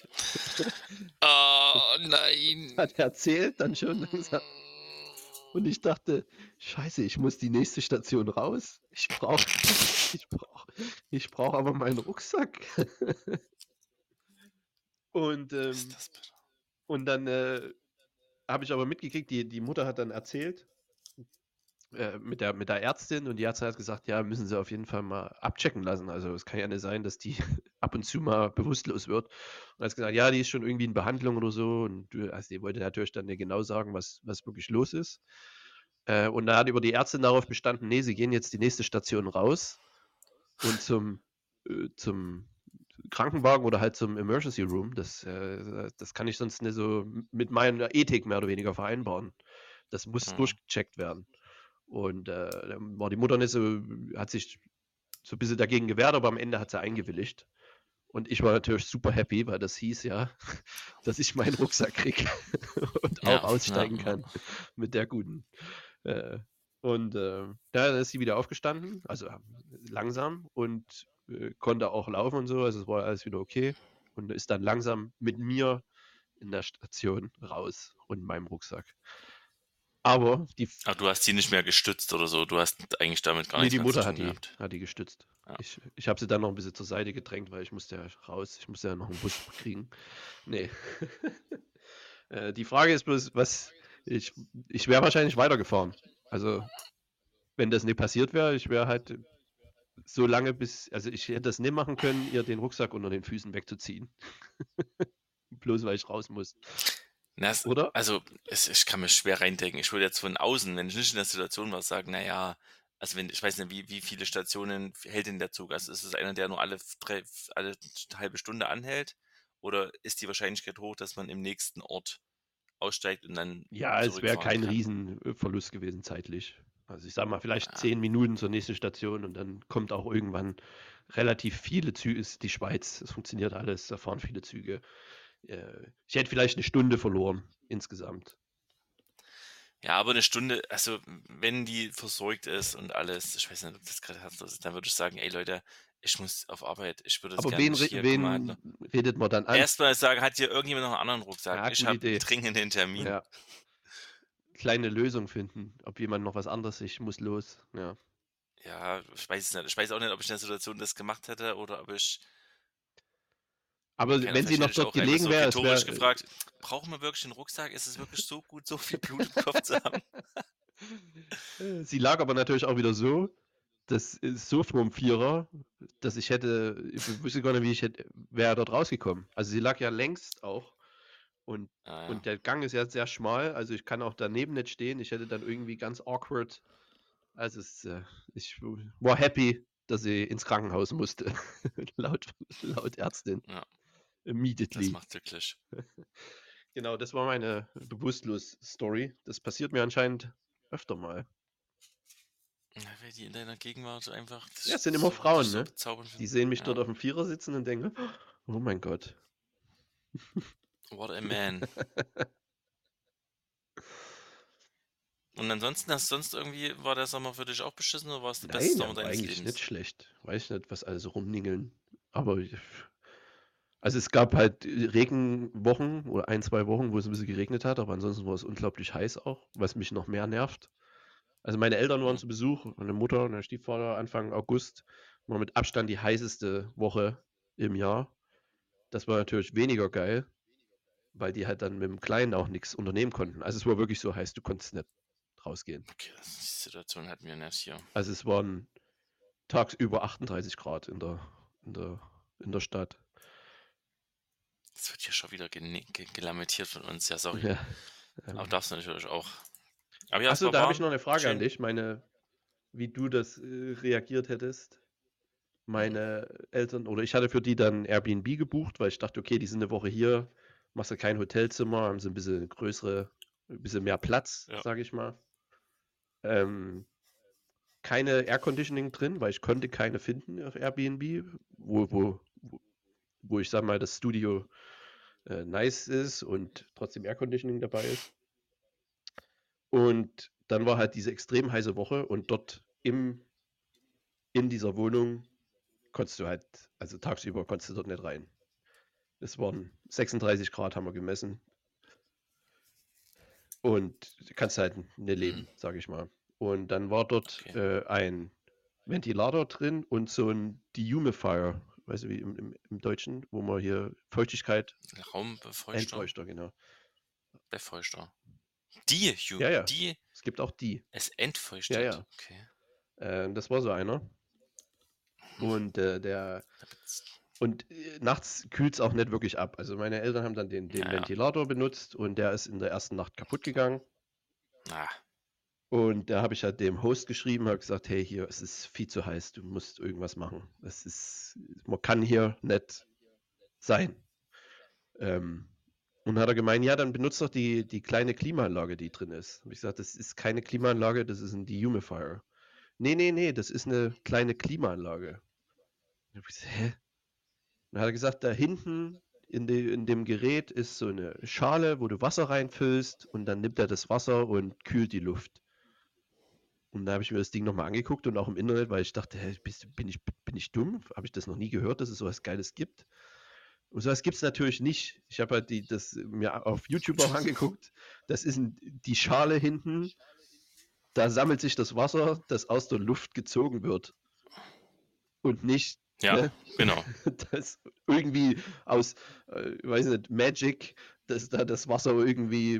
Oh nein. hat erzählt, dann schon langsam. Und ich dachte, scheiße, ich muss die nächste Station raus. Ich brauche, ich brauche, ich brauche aber meinen Rucksack. Und, Ist ähm, das bitter. und dann äh, habe ich aber mitgekriegt, die, die Mutter hat dann erzählt, äh, mit der, mit der Ärztin und die Ärztin hat gesagt, ja, müssen sie auf jeden Fall mal abchecken lassen. Also es kann ja nicht sein, dass die ab und zu mal bewusstlos wird. Und hat gesagt, ja, die ist schon irgendwie in Behandlung oder so. Und du- also die wollte natürlich dann nicht genau sagen, was, was wirklich los ist. Äh, und da hat über die Ärztin darauf bestanden, nee, sie gehen jetzt die nächste Station raus und zum, äh, zum Krankenwagen oder halt zum Emergency Room. Das, äh, das kann ich sonst nicht so mit meiner Ethik mehr oder weniger vereinbaren. Das muss Mhm. durchgecheckt werden. Und äh, dann war die Mutter nicht so, hat sich so ein bisschen dagegen gewehrt, aber am Ende hat sie eingewilligt. Und ich war natürlich super happy, weil das hieß ja, dass ich meinen Rucksack kriege und auch Ja, ja, aussteigen ja. kann mit der guten. Äh, und äh, da ist sie wieder aufgestanden, also äh, langsam und äh, konnte auch laufen und so, also es war alles wieder okay. Und ist dann langsam mit mir in der Station raus und meinem Rucksack. Aber die Aber du hast sie nicht mehr gestützt oder so. Du hast eigentlich damit gar Ne, nichts die mehr zu Mutter hat tun die gehabt. hat die gestützt. Ja. Ich ich habe sie dann noch 'n bisschen zur Seite gedrängt, weil ich musste ja raus. Ich musste ja noch 'n Bus kriegen. Ne. Äh, die Frage ist bloß, was ich ich wäre wahrscheinlich weitergefahren. Also, wenn das nicht passiert wäre, ich wäre halt so lange bis also, ich hätte das nicht machen können, ihr den Rucksack unter den Füßen wegzuziehen. Bloß weil ich raus muss. Na, es Oder? also, es ich kann mir schwer reindenken. Ich würde jetzt von außen, wenn ich nicht in der Situation war, sagen: „Na ja“, also, wenn ich weiß nicht, wie wie viele Stationen f hält denn der Zug? Also, ist es einer, der nur alle f drei f alle halbe Stunde anhält? Oder ist die Wahrscheinlichkeit hoch, dass man im nächsten Ort aussteigt und dann Ja, es wäre zurückfahren kein kann? riesen äh, Verlust gewesen zeitlich. Also, ich sage mal, vielleicht Ja. zehn Minuten zur nächsten Station und dann kommt auch irgendwann relativ viele Züge ist die Schweiz, es funktioniert alles, da fahren viele Züge. Äh, ich hätte vielleicht 'ne Stunde verloren insgesamt. Ja, aber 'ne Stunde also, wenn die versorgt ist und alles, ich weiß nicht, ob das grade herzlos ist, dann würde ich sagen: „Ey Leute, ich muss auf Arbeit. Ich würde das Aber gern wen nicht re hier guck mal, hat wen noch“ redet man dann an? erst mal sagen: „Hat hier irgendjemand noch 'n anderen Rucksack? Ja, Ich gute habe 'n Idee. dringenden Termin.“ Ja. Kleine Lösung finden, ob jemand noch was anderes ich muss los, ja. Ja, ich weiß es nicht. Ich weiß auch nicht, ob ich in der Situation das gemacht hätte oder ob ich Aber keine Ahnung, wenn sie vielleicht noch hätte ich dort auch einfach gelegen so wäre, es rhetorisch wäre gefragt: „Brauchen wir wirklich 'n Rucksack? Ist es wirklich so gut, so viel Blut im Kopf zu haben?“ Äh, sie lag aber natürlich auch wieder so, das ist so vorm Vierer, dass ich hätte ich w wüsste gar nicht, wie ich hätte wäre dort rausgekommen. Also, sie lag ja längst auch und Ah ja. und der Gang ist ja sehr schmal, also, ich kann auch daneben nicht stehen. Ich hätte dann irgendwie ganz awkward also, es äh, ich w war happy, dass sie ins Krankenhaus musste, laut laut Ärztin. Ja, das Immediately. macht glücklich. Genau, das war meine Bewusstlos-Story. Das passiert mir anscheinend öfter mal. Ja, weil die in deiner Gegenwart einfach Ja, dich es sind immer so dich Frauen, so ne? bezaubernd Die finden. sehen mich Ja. dort aufm Vierer sitzen und denken: „Oh mein Gott.“ What a man. Und ansonsten hast du sonst irgendwie war der Sommer für dich auch beschissen oder war es der beste Nein, Sommer der war deines eigentlich nicht Lebens? schlecht. Weiß nicht, was alle so rumningeln, aber ich also, es gab halt, äh, Regenwochen oder ein, zwei Wochen, wo es 'n bisschen geregnet hat, aber ansonsten war es unglaublich heiß auch, was mich noch mehr nervt. Also, meine Eltern waren Mhm. zu Besuch, meine Mutter und der Stiefvater Anfang August, war mit Abstand die heißeste Woche im Jahr. Das war natürlich weniger geil, weil die halt dann mit'm Kleinen auch nix unternehmen konnten. Also, es war wirklich so heiß, du konntest nicht rausgehen. Okay, das die Situation hatten wir nicht hier. Also, es waren tagsüber achtunddreißig Grad in der in der in der Stadt. Es wird hier schon wieder gene ge gelamentiert von uns. Ja, sorry. Ja, Aber ähm darfst du natürlich auch. Aber ja, Ach es so, war da habe ich warm, noch 'ne Frage an schön. dich, meine wie du das, äh, reagiert hättest. Mhm. Meine Eltern oder ich hatte für die dann Airbnb gebucht, weil ich dachte: „Okay, die sind 'ne Woche hier, machst du kein Hotelzimmer, haben sie 'n bisschen größere 'n bisschen mehr Platz“, Ja. sage ich mal. Ähm, keine Air Conditioning drin, weil ich konnte keine finden auf Airbnb, wo wo wo wo ich sage mal, das Studio, äh, nice ist und trotzdem Air Conditioning dabei ist. Und dann war halt diese extrem heiße Woche und dort im in dieser Wohnung konntest du halt also, tagsüber konntest du dort nicht rein. Es waren sechsunddreißig Grad haben wir gemessen. Und du kannst halt nicht Mhm. leben, sage ich mal. Und dann war dort, Okay. äh, ein Ventilator drin und so 'n Dehumifier, weißt du, wie im im im Deutschen, wo man hier Feuchtigkeit Raumbefeuchter? Entfeuchter, genau. Befeuchter. Die Hu Ja, ja, die es gibt auch die. es Ja, entfeuchtet, ja. okay. Äh, das war so einer. Mhm. Und, äh, der Damit's und, äh, nachts kühlt's auch nicht wirklich ab. Also, meine Eltern haben dann den den Ja, ja. Ventilator benutzt und der ist in der ersten Nacht kaputtgegangen. Ah. Und da habe ich halt dem Host geschrieben, habe gesagt: „Hey, hier, es ist viel zu heiß, du musst irgendwas machen. Es ist man kann hier nicht sein.“ Ähm, und dann hat er gemeint: „Ja, dann benutzt doch die die kleine Klimaanlage, die drin ist.“ Habe ich gesagt: „Das ist keine Klimaanlage, das ist 'n Dehumifier.“ „Ne, ne, ne, das ist 'ne kleine Klimaanlage.“ Dann habe ich gesagt: „Hä?“ Dann hat er gesagt: „Da hinten in de in dem Gerät ist so 'ne Schale, wo du Wasser reinfüllst und dann nimmt er das Wasser und kühlt die Luft.“ Und da habe ich mir das Ding noch mal angeguckt und auch im Internet, weil ich dachte: „Hä, bist du bin ich bin ich dumm? Habe ich das noch nie gehört, dass es so was Geiles gibt?“ Und so was gibt's natürlich nicht. Ich habe halt die das mir auf YouTube auch angeguckt. Das ist 'n die Schale hinten da sammelt sich das Wasser, das aus der Luft gezogen wird. Und nicht, Ja, ne, genau. dass irgendwie aus, äh, weiß nicht, Magic, dass da das Wasser irgendwie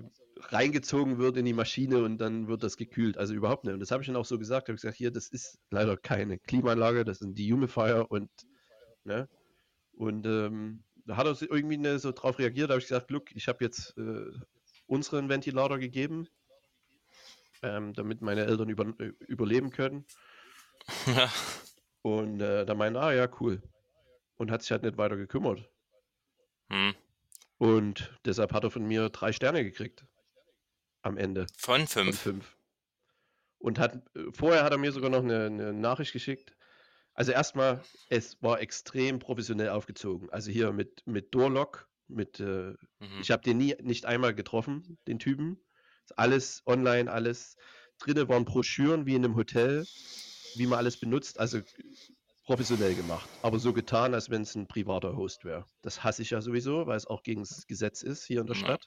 reingezogen wird in die Maschine und dann wird das gekühlt. Also überhaupt nicht. Und das habe ich dann auch so gesagt. Ich habe gesagt, hier, das ist leider keine Klimaanlage, das sind Dehumidifier und, ne? Und ähm, da hat er so irgendwie ne, so drauf reagiert. Da habe ich gesagt, Look, ich habe jetzt äh, unseren Ventilator gegeben, ähm, damit meine Eltern über, äh, überleben können. Ja. Und äh, da meinte, ah ja, cool. Und hat sich halt nicht weiter gekümmert. Hm. Und deshalb hat er von mir drei Sterne gekriegt. Am Ende. Von Von fünf. fünf. Und hat, äh, vorher hat er mir sogar noch eine, eine Nachricht geschickt. Also erstmal, es war extrem professionell aufgezogen. Also hier mit, mit Doorlock, mit, äh, Mhm. ich habe den nie, nicht einmal getroffen, den Typen. Ist alles online, alles. Drinnen waren Broschüren wie in einem Hotel, wie man alles benutzt. Also professionell gemacht. Aber so getan, als wenn es ein privater Host wäre. Das hasse ich ja sowieso, weil es auch gegen das Gesetz ist hier in der Ja. Stadt.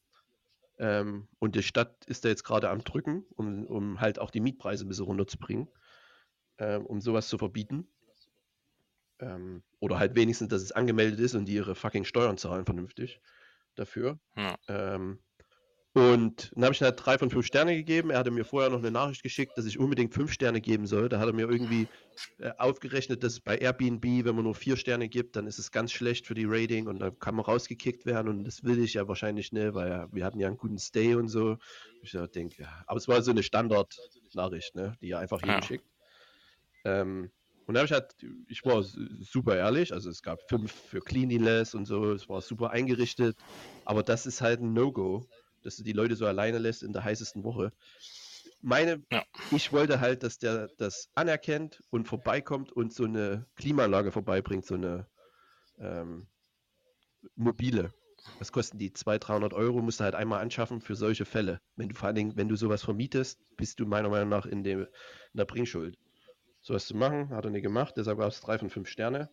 Ähm, und die Stadt ist da jetzt gerade am Drücken, um, um halt auch die Mietpreise ein bisschen runterzubringen, ähm, um sowas zu verbieten. Ähm, oder halt wenigstens, dass es angemeldet ist und die ihre fucking Steuern zahlen vernünftig dafür. Ja. Ähm, und dann habe ich halt drei von fünf Sterne gegeben. Er hatte mir vorher noch eine Nachricht geschickt, dass ich unbedingt fünf Sterne geben soll. Da hat er mir irgendwie äh, aufgerechnet, dass bei Airbnb, wenn man nur vier Sterne gibt, dann ist es ganz schlecht für die Rating und dann kann man rausgekickt werden und das will ich ja wahrscheinlich nicht, weil ja, wir hatten ja einen guten Stay und so. Ich so denke, ja. Aber es war so eine Standardnachricht, ne, die er einfach jedem Ja. schickt. Ähm, und da habe ich halt, ich war super ehrlich, also es gab fünf für Cleanliness und so, es war super eingerichtet, aber das ist halt ein No-Go, dass du die Leute so alleine lässt in der heißesten Woche. Meine, Ja. ich wollte halt, dass der das anerkennt und vorbeikommt und so eine Klimaanlage vorbeibringt, so eine ähm, mobile. Was kosten die? zweihundert, dreihundert Euro musst du halt einmal anschaffen für solche Fälle. Wenn du vor allen Dingen, wenn du sowas vermietest, bist du meiner Meinung nach in, dem, in der Bringschuld. Sowas zu machen, hat er nicht gemacht, deshalb gab es drei von fünf Sterne.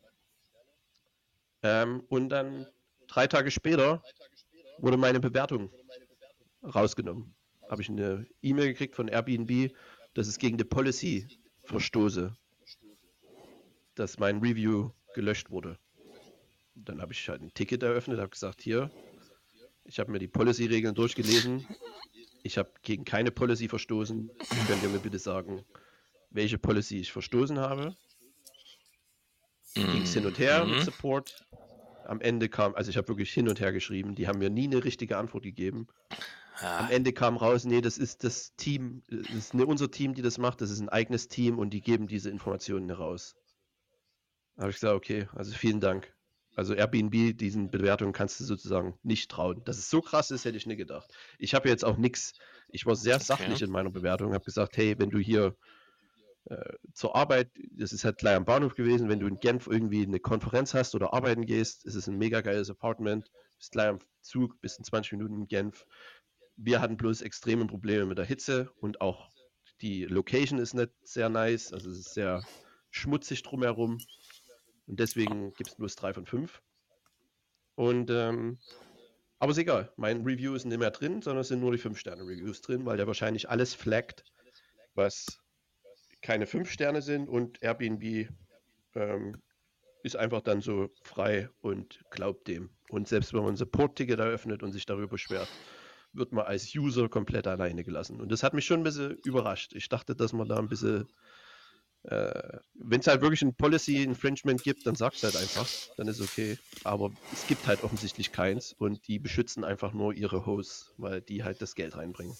Ähm, und dann drei Tage später wurde meine Bewertung rausgenommen. Habe ich eine E-Mail gekriegt von Airbnb, dass es gegen die Policy verstoße, dass mein Review gelöscht wurde. Dann habe ich halt ein Ticket eröffnet, habe gesagt, hier, ich habe mir die Policy-Regeln durchgelesen. Ich habe gegen keine Policy verstoßen. Könnt ihr mir bitte sagen, welche Policy ich verstoßen habe? Ging es hin und her mit Mhm. Support. Am Ende kam, also ich habe wirklich hin und her geschrieben, die haben mir nie eine richtige Antwort gegeben. Am Ja. Ende kam raus, nee, das ist das Team, das ist nicht unser Team, die das macht, das ist ein eigenes Team und die geben diese Informationen raus. Da habe ich gesagt, okay, also vielen Dank. Also Airbnb, diesen Bewertungen kannst du sozusagen nicht trauen. Dass es so krass ist, hätte ich nicht gedacht. Ich habe jetzt auch nichts, ich war sehr sachlich Okay. in meiner Bewertung, habe gesagt, hey, wenn du hier äh, zur Arbeit, das ist halt gleich am Bahnhof gewesen, wenn du in Genf irgendwie eine Konferenz hast oder arbeiten gehst, ist es ein mega geiles Apartment, bist gleich am Zug, bist in zwanzig Minuten in Genf. Wir hatten bloß extreme Probleme mit der Hitze und auch die Location ist nicht sehr nice, also es ist sehr schmutzig drumherum und deswegen gibt es bloß drei von fünf. Und ähm, aber ist egal, mein Review ist nicht mehr drin, sondern es sind nur die fünf Sterne Reviews drin, weil der wahrscheinlich alles flaggt, was keine fünf Sterne sind und Airbnb ähm, ist einfach dann so frei und glaubt dem. Und selbst wenn man ein Support-Ticket eröffnet und sich darüber beschwert, wird man als User komplett alleine gelassen. Und das hat mich schon ein bisschen überrascht. Ich dachte, dass man da ein bisschen, äh, wenn es halt wirklich ein Policy-Infringement gibt, dann sagt es halt einfach, dann ist okay. Aber es gibt halt offensichtlich keins und die beschützen einfach nur ihre Hosts, weil die halt das Geld reinbringen.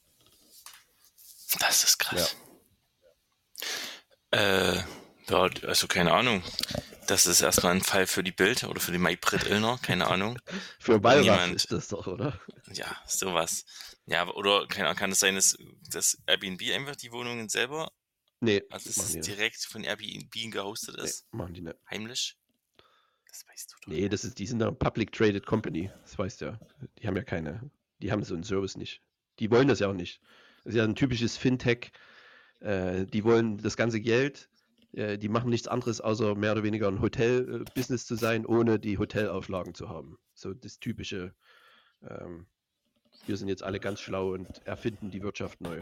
Das ist krass. Ja. Äh, ja, also keine Ahnung. Das ist erstmal ein Fall für die Bild oder für die Maybrit Illner, keine Ahnung. Für Ob Wallraff irgendjemand, ist das doch, oder? ja, sowas. Ja, aber- oder kann, kann es sein, dass das Airbnb einfach die Wohnungen selber, Nee, also dass machen es die nicht. direkt von Airbnb gehostet Nee, ist? machen die nicht. Heimlich? Das weißt du doch. Nee, das ist, die sind eine Public Traded Company. Das weißt du ja. Die haben ja keine, die haben so einen Service nicht. Die wollen das ja auch nicht. Das ist ja ein typisches Fintech. Äh, die wollen das ganze Geld. Äh, die machen nichts anderes, außer mehr oder weniger ein Hotel-Business zu sein, ohne die Hotelauflagen zu haben. So das typische, ähm, wir sind jetzt alle ganz schlau und erfinden die Wirtschaft neu.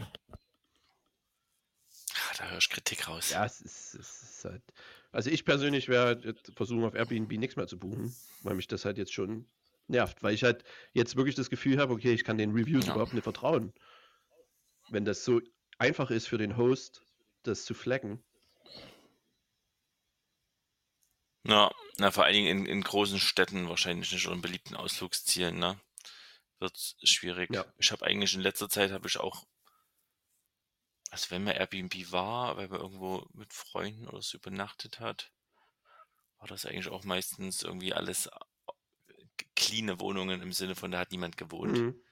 Ah, da höre ich Kritik raus. Ja, es ist, es ist halt. Also ich persönlich werde versuchen, auf Airbnb nichts mehr zu buchen, weil mich das halt jetzt schon nervt, weil ich halt jetzt wirklich das Gefühl habe, okay, ich kann den Reviews Ja. überhaupt nicht vertrauen. Wenn das so einfach ist für den Host, das zu flaggen. Ja, na, vor allen Dingen in, in großen Städten wahrscheinlich nicht oder in beliebten Ausflugszielen, ne? Wird schwierig. Ja. Ich habe eigentlich in letzter Zeit habe ich auch, also wenn man Airbnb war, wenn man irgendwo mit Freunden oder so übernachtet hat, war das eigentlich auch meistens irgendwie alles äh, cleane Wohnungen im Sinne von, da hat niemand gewohnt. Mhm.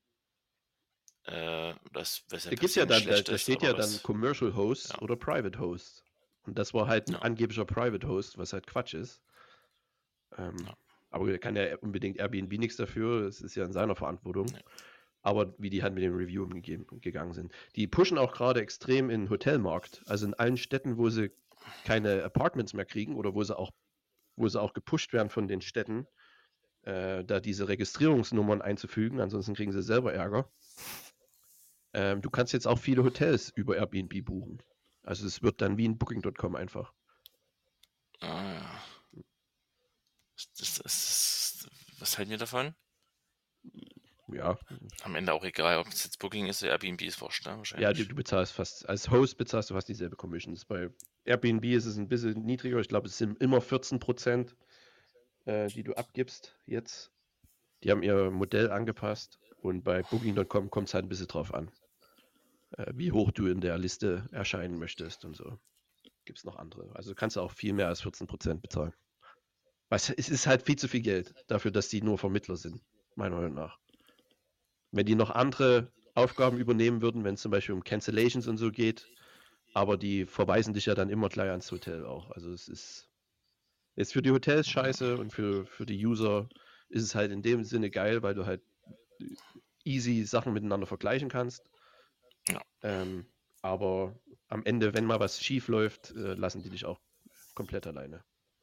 Äh, das, Da weshalb per gibt's se ja nicht dann, da, schlecht da ist, steht aber ja dann was, Commercial Hosts ja, oder Private Hosts. Und das war halt ein ja, angeblicher Private Host, was halt Quatsch ist. Ähm, ja, aber da kann ja unbedingt Airbnb nichts dafür, es ist ja in seiner Verantwortung. ja. Aber wie die halt mit dem Review umgegeben, gegangen sind. Die pushen auch gerade extrem in den Hotelmarkt. Also in allen Städten, wo sie keine Apartments mehr kriegen oder wo sie auch, wo sie auch gepusht werden von den Städten, äh, da diese Registrierungsnummern einzufügen, ansonsten kriegen sie selber Ärger. Ähm, du kannst jetzt auch viele Hotels über Airbnb buchen. Also es wird dann wie in Booking Punkt com einfach. Ah, ja. Das, das, das, was halten wir davon? Ja, Am Ende auch egal, ob es jetzt Booking ist oder Airbnb ist wurscht, ne? ja, du, Wahrscheinlich. du bezahlst fast, als Host bezahlst du fast dieselbe Commissions. Bei Airbnb ist es ein bisschen niedriger. Ich glaube, es sind immer vierzehn Prozent, äh, die du abgibst jetzt. Die haben ihr Modell angepasst und bei Booking Punkt com kommt es halt ein bisschen drauf an, äh, wie hoch du in der Liste erscheinen möchtest und so. Gibt es noch andere. Also kannst du auch viel mehr als vierzehn Prozent bezahlen. Was, es ist halt viel zu viel Geld dafür, dass die nur Vermittler sind, meiner Meinung nach. Wenn die noch andere Aufgaben übernehmen würden, wenn es zum Beispiel um Cancellations und so geht, aber die verweisen dich ja dann immer gleich ans Hotel auch. Also es ist, ist für die Hotels scheiße und für, für die User ist es halt in dem Sinne geil, weil du halt easy Sachen miteinander vergleichen kannst. Ja. Ähm, aber am Ende, wenn mal was schief läuft, äh, lassen die dich auch komplett alleine.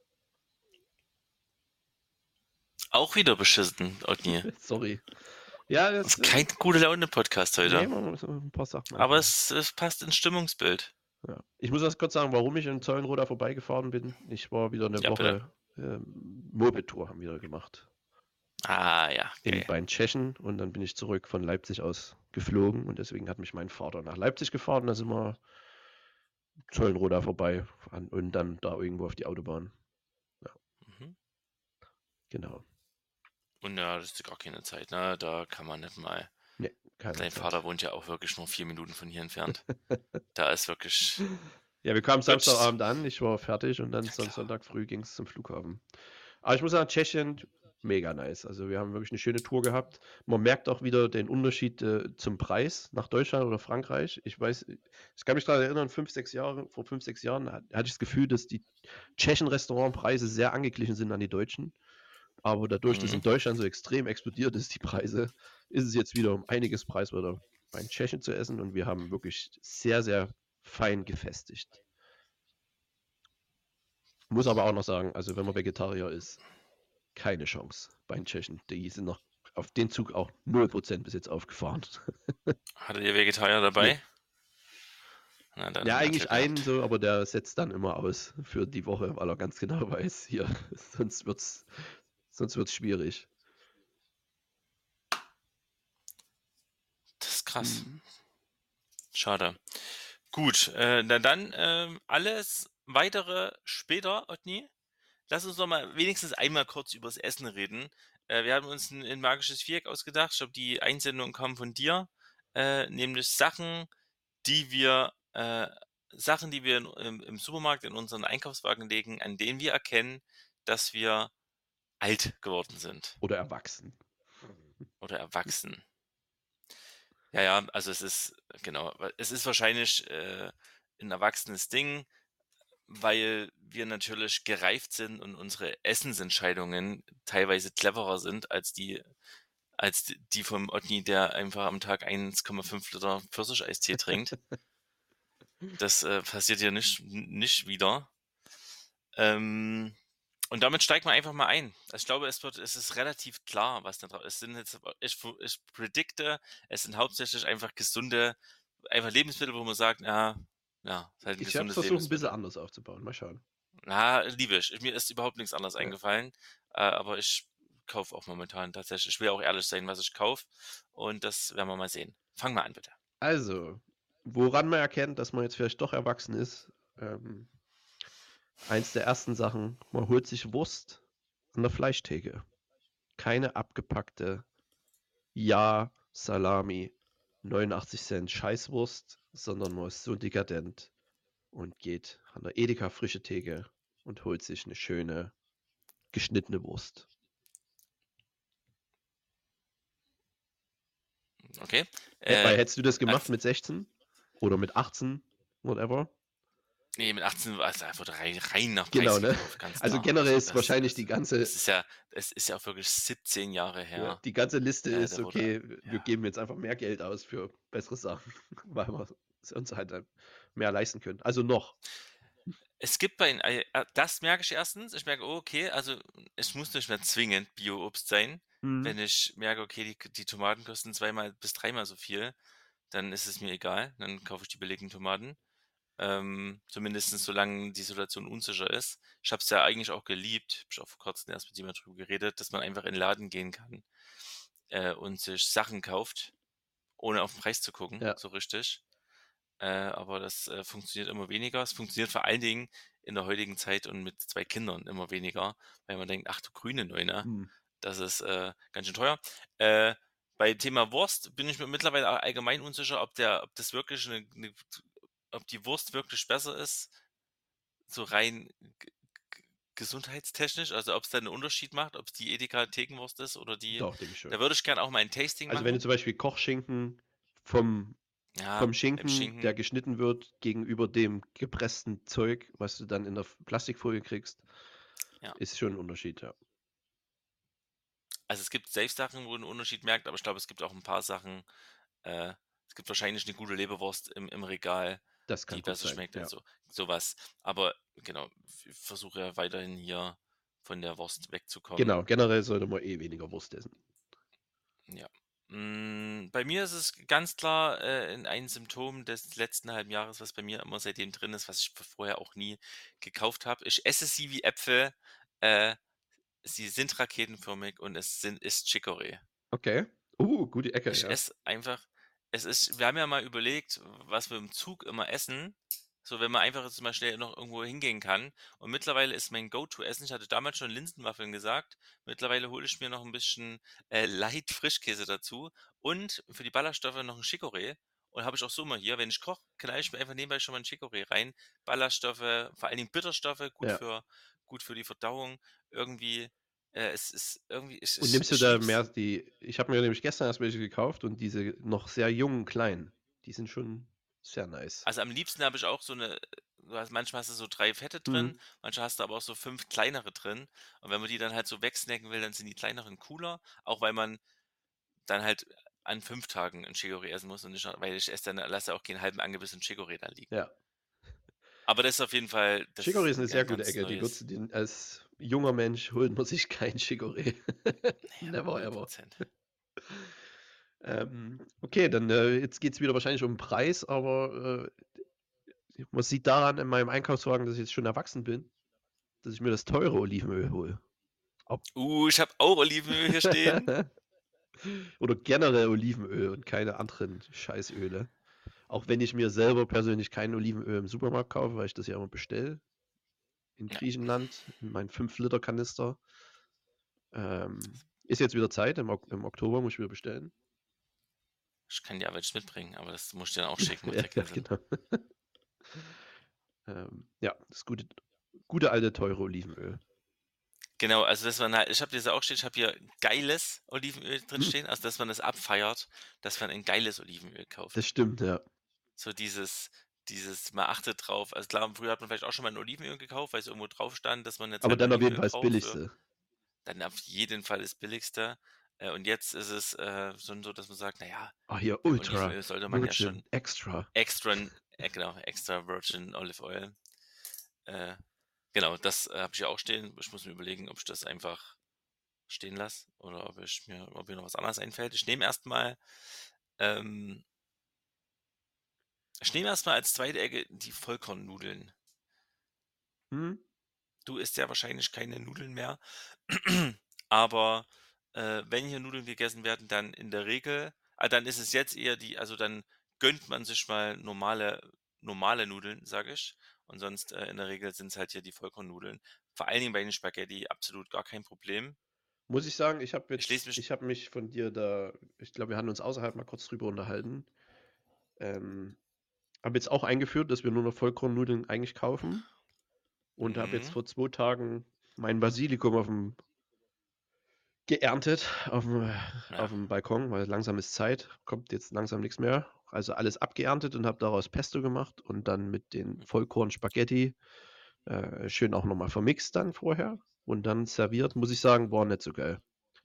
Auch wieder beschissen, Otni. Sorry. Ja, Das das, ist äh, kein gute Laune-Podcast nee, heute. man muss ein paar Sachen Aber ansprechen. es, es passt ins Stimmungsbild. Ja. Ich muss erst kurz sagen, warum ich in Zeulenroda vorbeigefahren bin. Ich war wieder eine Ja, bitte. Woche ähm, Moped-Tour haben wir wieder gemacht. Ah, ja, In, geil. bei den Tschechen und dann bin ich zurück von Leipzig aus geflogen und deswegen hat mich mein Vater nach Leipzig gefahren. Da sind wir Zeulenroda vorbei an, und dann da irgendwo auf die Autobahn. Ja, Mhm. genau. Und ja, das ist gar keine Zeit, ne? Da kann man nicht mal. Nee, keine Dein Vater Zeit. wohnt ja auch wirklich nur vier Minuten von hier entfernt. Da ist wirklich. Ja, wir kamen Gut. Samstagabend an, ich war fertig und dann Ja, Son- klar. Sonntag früh ging es zum Flughafen. Aber ich muss sagen, Tschechien, mega nice. Also wir haben wirklich eine schöne Tour gehabt. Man merkt auch wieder den Unterschied äh, zum Preis nach Deutschland oder Frankreich. Ich weiß, ich kann mich daran erinnern, fünf, sechs Jahre, vor fünf, sechs Jahren hat- hatte ich das Gefühl, dass die tschechischen Restaurantpreise sehr angeglichen sind an die deutschen. Aber dadurch, dass Mhm. in Deutschland so extrem explodiert ist, die Preise, ist es jetzt wieder um einiges preiswerter bei den Tschechen zu essen und wir haben wirklich sehr, sehr fein gefestigt. Muss aber auch noch sagen, also wenn man Vegetarier ist, keine Chance bei den Tschechen. Die sind noch auf den Zug auch null Prozent bis jetzt aufgefahren. Hattet ihr Vegetarier Nee. dabei? Na, Ja, dann hat Glück eigentlich einen gehabt. so, aber der setzt dann immer aus für die Woche, weil er ganz genau weiß, hier, sonst wird's, sonst wird's schwierig. Das ist krass. Hm. Schade. Gut, äh, na dann ähm, alles weitere später, Otni. Lass uns doch mal wenigstens einmal kurz übers Essen reden. Äh, wir haben uns ein, ein magisches Viereck ausgedacht. Ich glaube, die Einsendung kam von dir. Äh, nämlich Sachen, die wir, äh, Sachen, die wir in, im, im Supermarkt in unseren Einkaufswagen legen, an denen wir erkennen, dass wir alt geworden sind Oder erwachsen. oder erwachsen. Ja, ja, also es ist, genau, es ist wahrscheinlich äh, ein erwachsenes Ding, weil wir natürlich gereift sind und unsere Essensentscheidungen teilweise cleverer sind als die, als die die vom Otni, der einfach am Tag eins Komma fünf Liter Pfirsicheistee trinkt. Das äh, passiert hier nicht, nicht wieder. Ähm, und damit steigen wir einfach mal ein. Also ich glaube, es wird, es ist relativ klar, was da drauf ist. Es sind jetzt, ich, ich predikte, es sind hauptsächlich einfach gesunde, einfach Lebensmittel, wo man sagt, ja, ja, ist halt ein Ich habe es gesundes versucht, ein bisschen Lebensmittel. anders aufzubauen. Mal schauen. Na, liebe ich. Mir ist überhaupt nichts anderes Ja. eingefallen. Äh, aber ich kaufe auch momentan tatsächlich. Ich will auch ehrlich sein, was ich kaufe. Und das werden wir mal sehen. Fang mal an, bitte. Also, woran man erkennt, dass man jetzt vielleicht doch erwachsen ist, ähm, eins der ersten Sachen, man holt sich Wurst an der Fleischtheke. Keine abgepackte Ja, Salami, neunundachtzig Cent Scheißwurst, sondern man ist so dekadent und geht an der Edeka frische Theke und holt sich eine schöne geschnittene Wurst. Okay. Hä, weil Äh, hättest du das gemacht als, mit sechzehn oder mit achtzehn, whatever? nee, mit achtzehn war es einfach rein, rein nach Preis Genau, ne? gekauft, ganz Also klar. generell Also ist das, wahrscheinlich die das, ganze, das ist ja, das ist ja auch wirklich siebzehn Jahre ja, her. die ganze Liste Äh, ist, da wurde, okay, wir ja. geben jetzt einfach mehr Geld aus für bessere Sachen, weil wir es uns halt dann mehr leisten können. Also noch. Es gibt bei, äh, äh, das merke ich erstens. Ich merke, oh, okay, also es muss nicht mehr zwingend Bio-Obst sein. Mhm. Wenn ich merke, okay, die, die Tomaten kosten zweimal bis dreimal so viel, dann ist es mir egal. Dann kaufe ich die billigen Tomaten. Ähm, zumindest solange die Situation unsicher ist. Ich habe es ja eigentlich auch geliebt, habe ich auch vor kurzem erst mit jemandem drüber geredet, dass man einfach in den Laden gehen kann äh, und sich Sachen kauft, ohne auf den Preis zu gucken, Ja. so richtig. Äh, aber das äh, funktioniert immer weniger. Es funktioniert vor allen Dingen in der heutigen Zeit und mit zwei Kindern immer weniger, weil man denkt, ach du grüne Neune, Mhm. das ist äh, ganz schön teuer. Äh, bei Thema Wurst bin ich mir mittlerweile a- allgemein unsicher, ob der, ob das wirklich eine, eine, ob die Wurst wirklich besser ist, so rein g- g- gesundheitstechnisch, also ob es da einen Unterschied macht, ob es die Edeka Thekenwurst ist oder die. Doch, denke ich schon. Da würde ich gerne auch mal ein Tasting Also wenn du machen. zum Beispiel Kochschinken vom, Ja, vom beim Schinken, der Schinken, geschnitten wird, gegenüber dem gepressten Zeug, was du dann in der Plastikfolie kriegst, ja. ist schon ein Unterschied, ja. Also es gibt safe Sachen, wo man 'n Unterschied merkt, aber ich glaube, es gibt auch ein paar Sachen, äh es gibt wahrscheinlich eine gute Leberwurst im im Regal, Das kann die gut besser sein, schmeckt ja. als so sowas. Aber genau, ich versuche ja weiterhin hier von der Wurst wegzukommen. Genau, generell sollte man eh weniger Wurst essen. Ja. Hm, bei mir ist es ganz klar, äh, in ein Symptom des letzten halben Jahres, was bei mir immer seitdem drin ist, was ich v vorher auch nie gekauft habe. Ich esse sie wie Äpfel, äh, sie sind raketenförmig und es sind ist Chicorée. Okay. Uh, gute Ecke, Ich ja. esse einfach es ist wir haben ja mal überlegt, was wir im Zug immer essen, so wenn man einfach jetzt mal schnell noch irgendwo hingehen kann. Und mittlerweile ist mein Go-to-Essen, ich hatte damals schon Linsenwaffeln gesagt, mittlerweile hole ich mir noch ein bisschen, äh, Light Frischkäse dazu und für die Ballaststoffe noch 'n Chicorée. Und habe ich auch so immer hier, wenn ich koche, knall ich mir einfach nebenbei schon mal 'n Chicorée rein. Ballaststoffe, vor allen Dingen Bitterstoffe, gut Ja. für gut für die Verdauung. Irgendwie, äh, es ist irgendwie ich Und ich nimmst du ich da liebe es. mehr die ich habe mir nämlich gestern erst welche gekauft und diese noch sehr jungen kleinen, die sind schon sehr nice. Also, am liebsten habe ich auch so 'ne du hast manchmal hast du so drei Fette Mhm. drin, manchmal hast du aber auch so fünf kleinere drin. Und wenn man die dann halt so wegsnacken will, dann sind die kleineren cooler, auch weil man dann halt an fünf Tagen 'n Chicorée essen muss und nicht weil ich esse dann lasse auch keinen halben angebissenen Chicorée da liegen. Ja. Aber das ist auf jeden Fall das Chicorée ist ist 'ne 'n sehr ga gute ganz Ecke. Die würdest neues du dir als junger Mensch holt man sich kein Chicorée. ja, Never hundert ever. Prozent. Ähm, okay, dann, äh, jetzt geht's wieder wahrscheinlich um 'n Preis, aber, äh, man sieht daran in meinem Einkaufswagen, dass ich jetzt schon erwachsen bin, dass ich mir das teure Olivenöl hole. Ob Uh, ich habe auch Olivenöl hier stehen. oder generell Olivenöl und keine anderen Scheißöle. Auch wenn ich mir selber persönlich kein Olivenöl im Supermarkt kaufe, weil ich das ja immer bestelle in Ja, Griechenland in meinen fünf Liter Kanister. Ähm, ist jetzt wieder Zeit, im Ok im Oktober muss ich wieder bestellen. ich kann dir aber welches mitbringen, aber das muss ich dir dann auch schicken, macht Ja, ja ja, keinen Sinn. genau. Ähm, ja, das gute gute alte teure Olivenöl. Genau, also dass man halt ich habe das auch stehen, ich habe hier geiles Olivenöl drin Hm, stehen, also dass man das abfeiert, dass man ein geiles Olivenöl das kauft. stimmt, ja. So dieses dieses man achtet drauf. Also klar, früher hat man vielleicht auch schon mal ein Olivenöl gekauft, weil es irgendwo drauf stand, dass man jetzt Aber halt dann auf jeden Olivenöl Fall das braucht für Billigste. dann auf jeden Fall das Billigste. Äh, und jetzt ist es, äh, schon so, dass man sagt: „Na ja, Ah, hier beim Ultra Olivenöl sollte man ja Virgin schon Extra. extra äh, genau, extra virgin Olive Oil." Äh, genau, das, äh, habe ich ja auch stehen. Ich muss mir überlegen, ob ich das einfach stehen lasse oder ob ich mir ob mir noch was anderes einfällt. Ich nehme erst mal ähm, ich nehme erst mal als zweite Ecke die Vollkornnudeln. Mhm. Du isst ja wahrscheinlich keine Nudeln mehr, Aber, äh, wenn hier Nudeln gegessen werden, dann in der Regel ah, dann ist es jetzt eher die also, dann gönnt man sich mal normale normale Nudeln, sage ich. Und sonst, äh, in der Regel sind's halt hier die Vollkornnudeln. Vor allen Dingen bei den Spaghetti absolut gar kein Problem. Muss ich sagen, ich habe Ich lese jetzt mich ich habe mich von dir da ich glaube, wir hatten uns außerhalb mal kurz drüber unterhalten. Ähm, habe jetzt auch eingeführt, dass wir nur noch Vollkornnudeln eigentlich kaufen und habe jetzt Mhm. vor zwei Tagen mein Basilikum auf'm geerntet auf'm Ja. auf'm Balkon, weil langsam ist Zeit, kommt jetzt langsam nix mehr. Also, alles abgeerntet und habe daraus Pesto gemacht und dann mit den Hm. Vollkornspaghetti, äh, schön auch noch mal vermixt dann vorher und dann serviert. Muss ich sagen, war nicht so geil.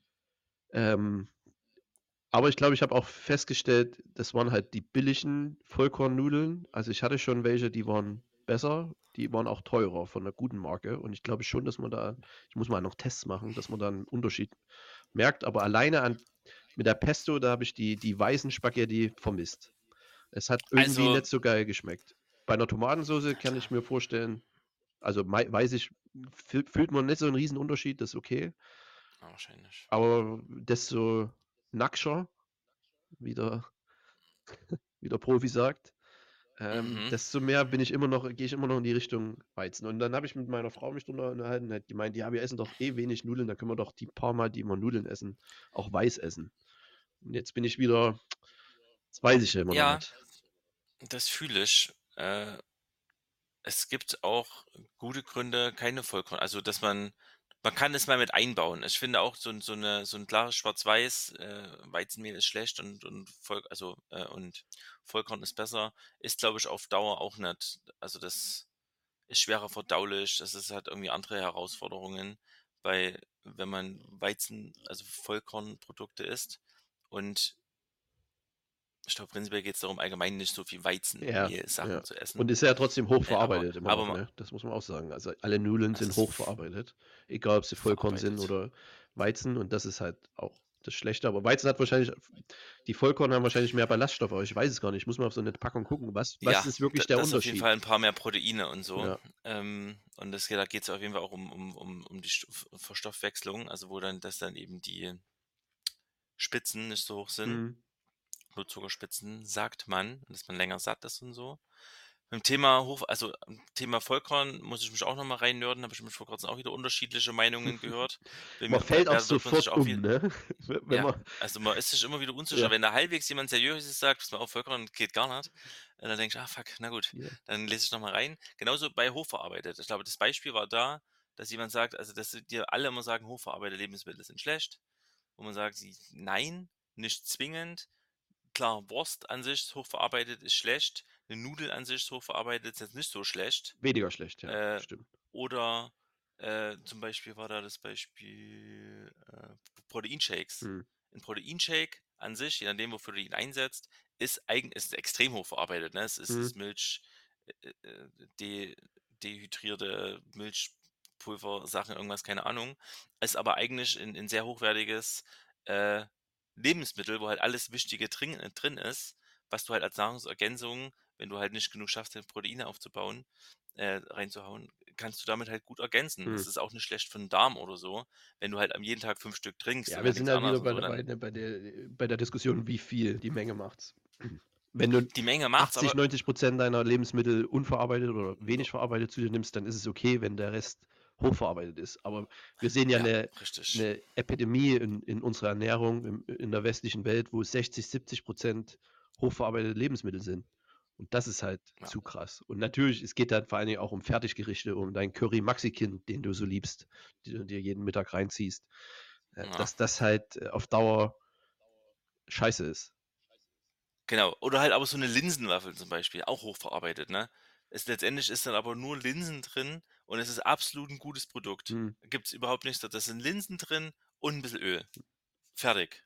Ähm, aber ich glaube, ich habe auch festgestellt, das waren halt die billigen Vollkornnudeln. Also, ich hatte schon welche, die waren besser, die waren auch teurer von 'ner guten Marke und ich glaube schon, dass man da ich muss mal noch Tests machen, dass man da 'n Unterschied merkt, aber alleine an mit der Pesto, da habe ich die die weißen Spaghetti vermisst. Es hat irgendwie Also nicht so geil geschmeckt. Bei 'ner Tomatensoße ja kann ich klar. mir vorstellen also, mei weiß ich, fühl fühlt man nicht so 'n Riesenunterschied, das ist okay. Ja, wahrscheinlich. Aber desto nackscher, wie der wie der Profi sagt, ähm, Mhm. desto mehr bin ich immer noch gehe ich immer noch in die Richtung Weizen. Und dann habe ich mit meiner Frau mich drüber unterhalten, die hat gemeint: „Ja, wir essen doch eh wenig Nudeln, dann können wir doch die paar Mal, die wir Nudeln essen, auch weiß essen.“ Und jetzt bin ich wieder das weiß ich ja immer noch Ja, nicht. das fühle ich. Äh, es gibt auch gute Gründe, keine Vollkorn also, dass man man kann es mal mit einbauen. Ich finde auch so 'n so 'ne so 'n klares Schwarz-Weiß, äh, Weizenmehl ist schlecht und und Voll also, äh, und Vollkorn ist besser, ist, glaube ich, auf Dauer auch nicht also, das ist schwerer verdaulich, das ist halt irgendwie andere Herausforderungen bei wenn man Weizen also, Vollkornprodukte isst und ich glaube, prinzipiell geht's darum, allgemein nicht so viel Ja, Weizenmehl-Sachen ja. zu essen. Und ist ja trotzdem Äh, aber hochverarbeitet immer aber noch, ma ne? Das muss man auch sagen. Also, alle Nudeln es sind ist v hochverarbeitet, egal ob sie Vollkorn sind verarbeitet. oder Weizen und das ist halt auch das Schlechte. Aber Weizen hat wahrscheinlich die Vollkorn haben wahrscheinlich mehr Ballaststoffe, aber ich weiß es gar nicht. Ich muss mal auf so 'ne Packung gucken. Was was Ja, ist da wirklich der das auf jeden Unterschied? Fall 'n paar mehr Proteine und so. Ja. Ähm, und das da geht's auf jeden Fall auch um um um um die Stoff Verstoffwechslung, also, wo dann dass dann eben die Spitzen nicht so hoch sind. Mhm. Blutzuckerspitzen, sagt man, dass man länger satt ist und so. Beim Thema hoch also, Thema Vollkorn muss ich mich auch noch mal reinnörden, habe ich mich vor Kurzem auch wieder unterschiedliche Meinungen gehört. Bin Man mir da fällt auch da wird man sich sofort auch wie um, ne? We wenn ja, man also, man ist sich immer wieder unsicher. ja. Wenn da halbwegs jemand Seriöses sagt: „Pass mal auf, Vollkorn geht gar nicht“, äh, dann denke ich: „Ah, fuck, na gut, Ja. dann lese ich noch mal rein.“ Genauso bei hochverarbeitet. Ich glaube, das Beispiel war da, dass jemand sagt also, dass dir alle immer sagen, hochverarbeitete Lebensmittel sind schlecht, wo man sagt sie: „Nein, nicht zwingend.“ Klar, Wurst an sich hochverarbeitet ist schlecht. 'Ne Nudel an sich hochverarbeitet ist jetzt nicht so schlecht. Weniger schlecht, ja, Äh, stimmt. oder, äh, zum Beispiel war da das Beispiel, äh, P Proteinshakes. Mhm. 'N Proteinshake an sich, je nachdem, wofür du ihn einsetzt, ist eigen ist extrem hochverarbeitet, ne? Es ist ist Mhm. Milch, äh, äh, de dehydrierte Milchpulversachen, irgendwas, keine Ahnung. Ist aber eigentlich 'n 'n sehr hochwertiges, äh, Lebensmittel, wo halt alles Wichtige drin äh, drin ist, was du halt als Nahrungsergänzung, wenn du halt nicht genug schaffst, deine Proteine aufzubauen äh, reinzuhauen, kannst du damit halt gut ergänzen. Das Mhm. ist auch nicht schlecht für 'n Darm oder so. Wenn du halt am jeden Tag fünf Stück trinkst Ja, und wir dann sind nix halt wieder anderes und bei so, dabei, dann ne, bei der bei der Diskussion, wie viel, die Menge macht's. Wenn du Die Menge macht's, achtzig, aber neunzig Prozent deiner Lebensmittel unverarbeitet oder Ja. wenig verarbeitet zu dir nimmst, dann ist es okay, wenn der Rest hochverarbeitet ist. Aber wir sehen ja Ja, 'ne richtig. 'ne Epidemie in in unserer Ernährung im in der westlichen Welt, wo sechzig, siebzig Prozent hochverarbeitete Lebensmittel sind. Und das ist halt Ja. zu krass. Und natürlich, es geht dann vor allen Dingen auch um Fertiggerichte, um dein Curry Maxikin, den du so liebst, den du dir jeden Mittag reinziehst, äh, Ja. dass das halt, äh, auf Dauer scheiße ist. Genau. Oder halt aber so 'ne Linsenwaffel zum Beispiel, auch hochverarbeitet, ne? Ist letztendlich ist dann aber nur Linsen drin und es ist absolut 'n gutes Produkt. Mhm. Gibt's überhaupt nichts da da sind Linsen drin und 'n bisschen Öl. Fertig.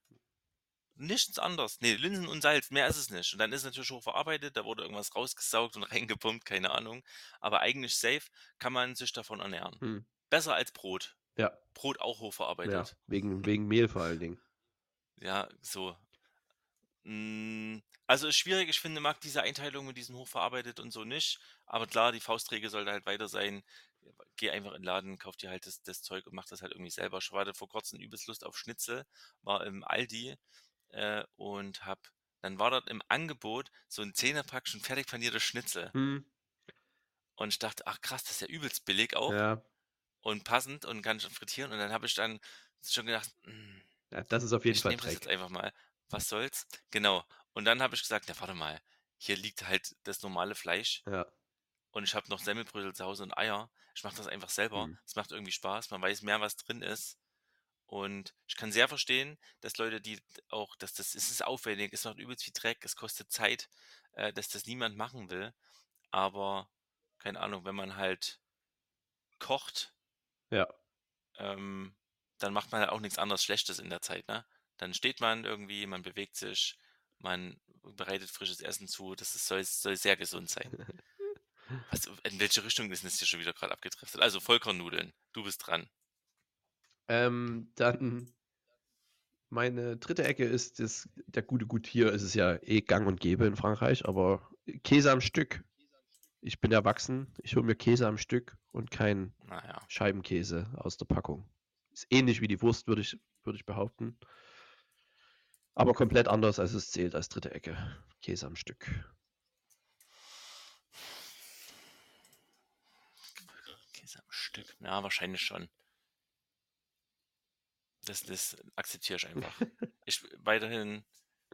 Nichts anderes. Ne, Linsen und Salz, mehr ist es nicht. Und dann ist es natürlich hochverarbeitet, da wurde irgendwas rausgesaugt und reingepumpt, keine Ahnung. Aber eigentlich safe kann man sich davon ernähren. Mhm. Besser als Brot. Ja. Brot auch Ja, hochverarbeitet. wegen wegen Mehl vor allen Dingen. Ja, so. Hm Also, ist schwierig. Ich finde, mag diese Einteilung mit diesem hochverarbeitet und so nicht. Aber klar, die Faustregel sollte halt weiter sein. Geh einfach in 'n Laden, kauf dir halt das das Zeug und mach das halt irgendwie selber. Ich hatte vor Kurzem übelst Lust auf Schnitzel, war im Aldi, äh, und habe dann war dort im Angebot so 'n Zehnerpack schon fertig panierte Schnitzel. Mhm. Und ich dachte: „Ach krass, das ist ja übelst billig auch Ja. und passend und kann schon frittieren." Und dann habe ich dann schon gedacht: „Hm, Ja, das ist auf jeden ich Fall nehme das jetzt Dreck. einfach mal. Was soll's?" Genau. Und dann habe ich gesagt: „Ja, warte mal, hier liegt halt das normale Fleisch Ja. und ich habe noch Semmelbrödel zu Hause und Eier. Ich mache das einfach selber. Mhm. Es macht irgendwie Spaß. Man weiß mehr, was drin ist." Und ich kann sehr verstehen, dass Leute, die auch dass das es ist aufwendig, es macht übelst viel Dreck, es kostet Zeit, äh, dass das niemand machen will. Aber keine Ahnung, wenn man halt kocht, Ja. ähm, dann macht man halt auch nichts anderes Schlechtes in der Zeit, ne? Dann steht man irgendwie, man bewegt sich, man bereitet frisches Essen zu. Das ist soll soll sehr gesund sein. Was in welche Richtung ist 'n das hier schon wieder gerade abgedriftet? Also, Vollkornnudeln, du bist dran. Ähm, dann meine dritte Ecke ist das der gute Gut, hier ist es ja eh gang und gäbe in Frankreich, aber Käse am Stück. Ich bin erwachsen, ich hole mir Käse am Stück und kein Na ja. Scheibenkäse aus der Packung. Ist ähnlich wie die Wurst, würde ich würde ich behaupten. Aber komplett anders, als es zählt als dritte Ecke. Käse am Stück. Käse am Stück. Ja, wahrscheinlich schon. Das das akzeptiere ich einfach. Ich weiterhin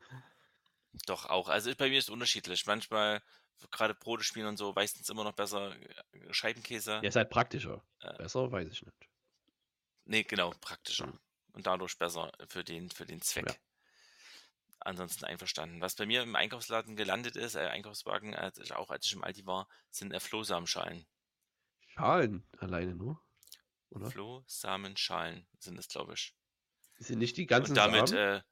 doch auch. Also, bei mir ist unterschiedlich. Manchmal, gerade Brote schmieren und so, meistens immer noch besser, äh, Scheibenkäse. Ja, ist halt praktischer. Äh, Besser, weiß ich nicht. ne, genau, Hm, praktischer und dadurch besser für den für den ja. Zweck. Ansonsten einverstanden. Was bei mir im Einkaufsladen gelandet ist, äh, Einkaufswagen, als ich auch als ich im Aldi war, sind, äh, Flohsamenschalen. Schalen alleine nur, oder? Flohsamenschalen sind es, glaube ich. Sind nicht die Und ganzen damit, Samen? äh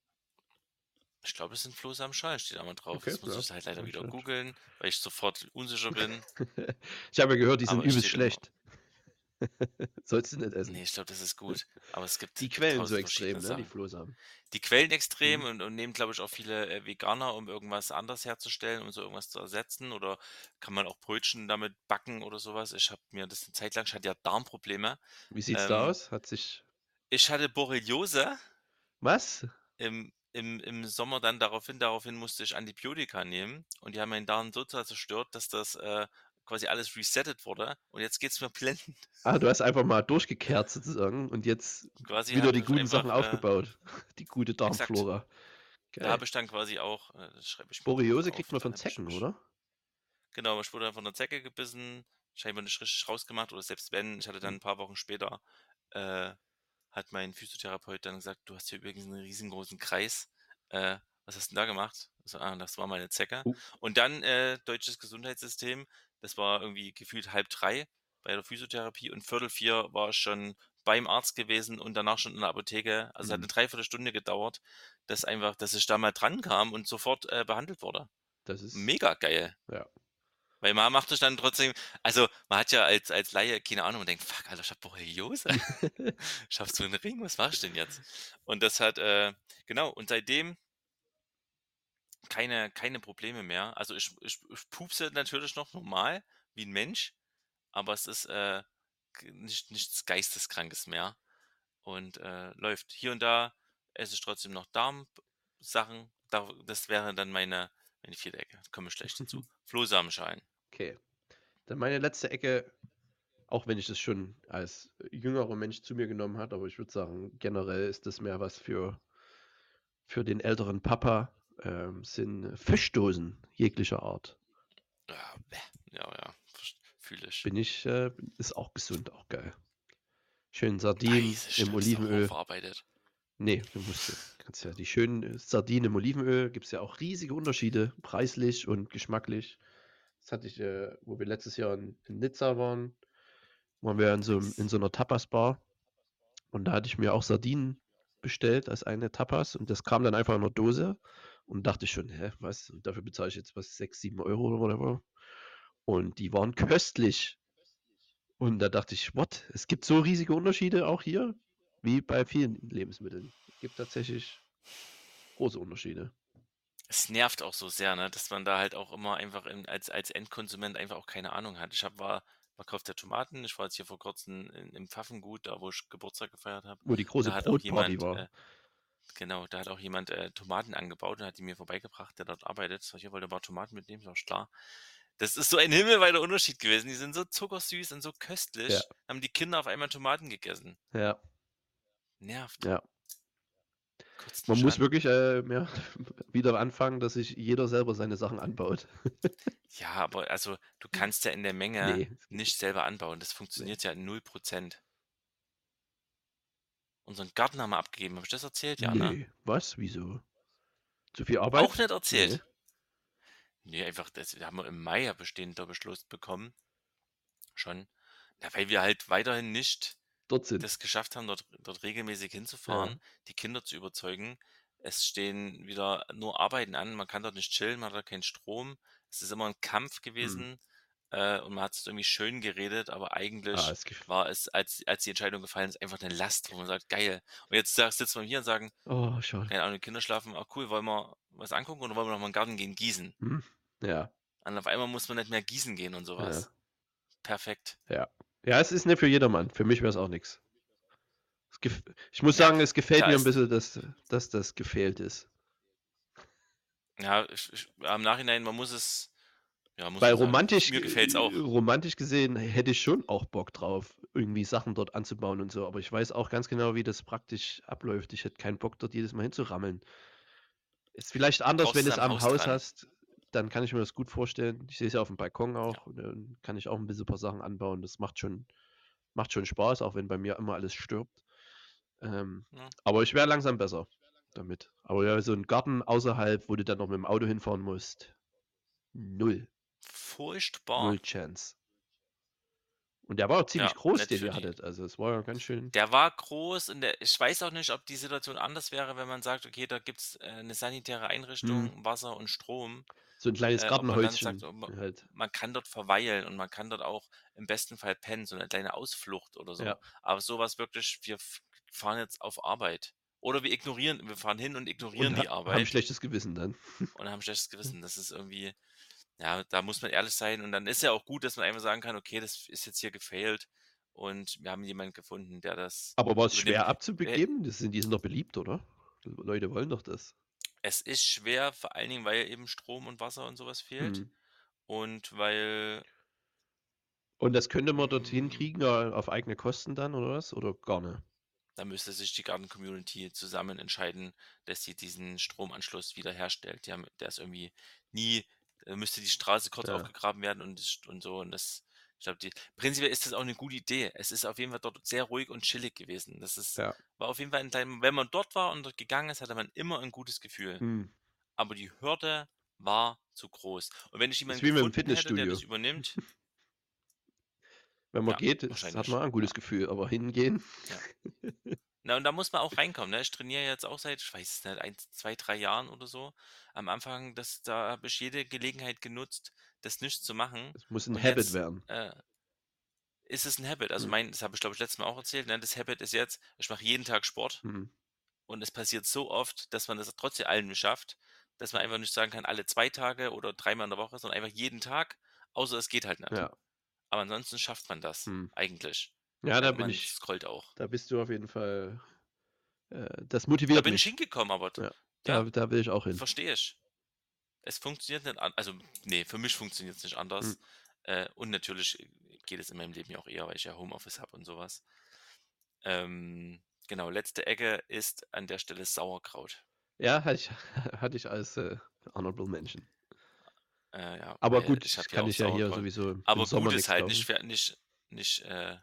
ich glaube, es sind Flohsamenschalen, steht da mal drauf. Okay, Jetzt muss ja, ich halt leider wieder anscheinend. googeln, weil ich sofort unsicher bin, Ich habe ja gehört, die sind aber es übelst steht immer schlecht. Sollst du nicht ne, essen. ich glaube, das ist gut, aber es Die gibt gibt quellen so tausend extrem, verschiedene ne, die Sachen. Flohsamen. Die quellen extrem Mhm. und und nehmen, glaube ich, auch viele, äh, Veganer, um irgendwas anderes herzustellen, um so irgendwas zu ersetzen oder kann man auch Brötchen damit backen oder so was. Ich habe mir das 'ne Zeit lang ich hatte ja Darmprobleme. Wie sieht's da Ähm, aus? Hat sich ich hatte Borreliose was? im im im Sommer dann daraufhin daraufhin musste ich Antibiotika nehmen und die haben meinen Darm so zerstört, dass das, äh, quasi alles resettet wurde und jetzt geht's mir blendend. Ah, du hast einfach mal durchgekehrt sozusagen und jetzt Quasi wieder habe die ich guten Sachen einfach, äh aufgebaut. Die gute exakt. Darmflora. Da Geil. habe ich dann quasi auch äh, das schreibe ich mir doch Borreliose kriegt auf, man dann von habe ich Zecken, nämlich oder? genau, ich wurde dann von 'ner Zecke gebissen, scheinbar nicht richtig rausgemacht oder selbst wenn, ich hatte Hm. dann 'n paar Wochen später, äh, hat mein Physiotherapeut dann gesagt: „Du hast hier übrigens 'n riesengroßen Kreis. Äh, was hast 'n da gemacht?" Ich so: „Ah, das war meine Zecke." Uh, Und dann, äh, deutsches Gesundheitssystem, das war irgendwie gefühlt halb drei bei der Physiotherapie und viertel vier war ich schon beim Arzt gewesen und danach schon in der Apotheke. Also, es hat mhm. 'ne Dreiviertelstunde gedauert, dass einfach dass ich da mal drankam und sofort, äh, behandelt wurde. Das ist Mega geil. ja. Weil man macht sich dann trotzdem also, man hat ja als als Laie keine Ahnung und denkt: „Fuck, Alter, ich habe Borreliose. Ich habe so 'n Ring, was mache ich denn jetzt?" Und das hat, äh genau, und seitdem keine keine Probleme mehr. Also, ich ich ich pupse natürlich noch normal wie 'n Mensch, aber es ist, äh, g nicht nichts Geisteskrankes mehr und, äh, läuft. Hier und da esse ich trotzdem noch Darmsachen. Da das wäre dann meine meine vierte Ecke. Komme ich gleich dazu. Flohsamenschalen. Okay. Dann meine letzte Ecke, auch wenn ich das schon als jüngerer Mensch zu mir genommen habe, aber ich würde sagen, generell ist das mehr was für für den älteren Papa, ähm, sind Fischdosen jeglicher Art. Ja, bäh. Ja, ja, fühle ich. Bin ich äh, ist auch gesund, auch geil. Schön Sardinen Weiß im ich, das ist doch Olivenöl. hochverarbeitet. Ne, du musst ja kannst ja die schönen, äh, Sardinen im Olivenöl gibt's ja auch riesige Unterschiede, preislich und geschmacklich. Das hatte ich, äh, wo wir letztes Jahr in in Nizza waren, waren wir in so 'm in Nice. so 'ner Tapas-Bar und da hatte ich mir auch Sardinen bestellt als eine Tapas und das kam dann einfach in 'ner Dose und dachte ich schon: „Hä, was? Und dafür bezahle ich jetzt was, sechs, sieben Euro oder whatever?“ Und die waren köstlich. Und da dachte ich: „What? Es gibt so riesige Unterschiede auch hier?“ Wie bei vielen Lebensmitteln. Gibt tatsächlich große Unterschiede. Es nervt auch so sehr, ne, dass man da halt auch immer einfach in als als Endkonsument einfach auch keine Ahnung hat. Ich habe war verkauft ja Tomaten. Ich war jetzt hier vor Kurzem in im Pfaffengut, da wo ich Geburtstag gefeiert habe. Wo die Und große da hat auch Brotparty jemand, war. äh genau, da hat auch jemand, äh, Tomaten angebaut und hat die mir vorbeigebracht, der dort arbeitet. Sage ich: „Hier, wollt ihr ein paar Tomaten mitnehmen?“ Sag ich: „Klar.“ Das ist so ein himmelweiter Unterschied gewesen. Die sind so zuckersüß und so Ja, köstlich. Haben die Kinder auf einmal Tomaten gegessen. ja, Nervt. ja. Kotzt Man mich muss an. wirklich, äh, ja, wieder anfangen, dass sich jeder selber seine Sachen anbaut. Ja, aber also, du kannst ja in der Menge Ne, das geht nicht nicht. selber anbauen. Das Ne. funktioniert ja null Prozent. Unseren Garten haben wir abgegeben. Habe ich das erzählt? Ja, ne? Ne, was? Wieso? Zu viel Auch Arbeit? nicht Ne, erzählt. Ne, einfach das haben wir im Mai ja bestehender Beschluss bekommen schon. Na, weil wir halt weiterhin nicht dort sind. das geschafft haben, dort dort regelmäßig Ja, hinzufahren, die Kinder zu überzeugen. Es stehen wieder nur Arbeiten an. Man kann dort nicht chillen, man hat da keinen Strom. Es ist immer ein Kampf mhm. gewesen, äh, und man hat es irgendwie schön geredet, aber Ah, eigentlich es gef war es, als als die Entscheidung gefallen ist, einfach 'ne Last, wo man sagt: „Geil.“ Und jetzt sa sitzen wir hier und sagen: oh, schade. „Keine Ahnung, die Kinder schlafen. Ah, cool, wollen wir was angucken oder wollen wir noch mal in 'n Garten gehen gießen?“ Mhm. Ja, Und auf einmal muss man nicht mehr gießen gehen und so ja, was. Perfekt. ja. Ja, es ist nicht für jedermann. Für mich wär's auch nix. Es gef Ich muss Ja, sagen, es gefällt da mir 'n ist bisschen, dass dass das gefehlt ist. ja, ich ich im Nachhinein, man muss es ja, muss Weil man sagen. romantisch Mir gefällt's äh, auch. romantisch gesehen hätte ich schon auch Bock drauf, irgendwie Sachen dort anzubauen und so, aber ich weiß auch ganz genau, wie das praktisch abläuft. Ich hätte keinen Bock, dort jedes Mal hinzurammeln. Ist vielleicht Du anders, brauchst wenn es du's am am Haus Haus dran. hast, dann kann ich mir das gut vorstellen. Ich sehe es ja aufm Balkon Ja, auch, und dann kann ich auch 'n bisschen paar Sachen anbauen. Das macht schon macht schon Spaß, auch wenn bei mir immer alles stirbt. Ähm, ne? aber ich wäre langsam besser damit. Aber ja, so 'n Garten außerhalb, wo du dann noch mit'm Auto hinfahren musst, null, Furchtbar. null Chance. Und der war auch ziemlich Ja, groß, nicht den für ihr die hattet. Also, es war ja ganz schön der war groß und der ich weiß auch nicht, ob die Situation anders wäre, wenn man sagt: „Okay, da gibt's, äh, 'ne sanitäre mhm, Einrichtung, Wasser und Strom.“ so 'n kleines Äh, ob man dann sagt, Gartenhäuschen oh, ma halt. man kann dort verweilen und man kann dort auch im besten Fall pennen, so 'ne kleine Ausflucht oder Ja. so. Aber so was wirklich, wir f fahren jetzt auf Arbeit. Oder wir ignorieren wir fahren hin und Und ignorieren ha die haben Arbeit schlechtes Gewissen dann. und haben schlechtes Gewissen. Das ist irgendwie ja, da muss man ehrlich sein und dann ist ja auch gut, dass man einfach sagen kann: „Okay, das ist jetzt hier gefailt und wir haben jemanden gefunden, der das Aber war's übernimmt.“ schwer Äh, abzubegeben? Das sind Die sind doch beliebt, oder? Leute wollen doch das. es ist schwer, vor allen Dingen, weil eben Strom und Wasser und so was fehlt Mhm. und weil, Und das könnte man dort hm hinkriegen, äh, auf eigene Kosten dann oder was? Oder gar nicht? da müsste sich die Garten-Community zusammen entscheiden, dass sie diesen Stromanschluss wiederherstellt. Die haben der ist irgendwie nie äh, müsste die Straße kurz Ja, aufgegraben werden und das und so und das ich glaube, die prinzipiell ist das auch eine gute Idee. Es ist auf jeden Fall dort sehr ruhig und chillig gewesen. Das ist ja. war auf jeden Fall 'n klein wenn man dort war und dort gegangen ist, hatte man immer ein gutes Gefühl. Mhm. Aber die Hürde war zu groß. Und wenn ich jemanden Ist wie mit'm gefunden hätte, der das Fitnessstudio. übernimmt Wenn man ja, geht, ist hat wahrscheinlich, man auch 'n ja, gutes Gefühl, aber hingehen? ja. Na, und da muss man auch reinkommen, ne? Ich trainiere jetzt auch seit, ich weiß es nicht, eins, zwei, drei Jahren oder so. Am Anfang, das da habe ich jede Gelegenheit genutzt, das nicht zu machen. Es muss 'n Und Habit jetzt, werden. äh, ist es ein Habit. Also, Mhm, mein das habe ich, glaube ich, letztes Mal auch erzählt, ne? Das Habit ist jetzt, ich mache jeden Tag Sport mhm. und es passiert so oft, dass man das trotz allem nicht schafft, dass man einfach nicht sagen kann, alle zwei Tage oder dreimal in der Woche, sondern einfach jeden Tag, außer es geht halt nicht. Ja, Aber ansonsten schafft man das mhm. eigentlich. Ja, da Weil bin man ich scrollt auch. da bist du auf jeden Fall äh, das Da motiviert bin ich mich. hingekommen, aber d Ja, da ja, da will ich auch hin. verstehe ich. Es funktioniert nicht an also, nee, für mich funktioniert es nicht Mhm. anders. Äh, und natürlich, äh, geht es in meinem Leben ja auch eher, weil ich ja Homeoffice habe und sowas. Ähm, genau, letzte Ecke ist an der Stelle Sauerkraut. Ja, hatte ich hatte ich als, äh, Honorable Mention. Äh, ja, Aber weil gut, ich habe hier kann auch ich ja hier Sauerkraut. sowieso im Aber Sommer Gutes nix halt, nicht kaufen. fer nicht nicht, äh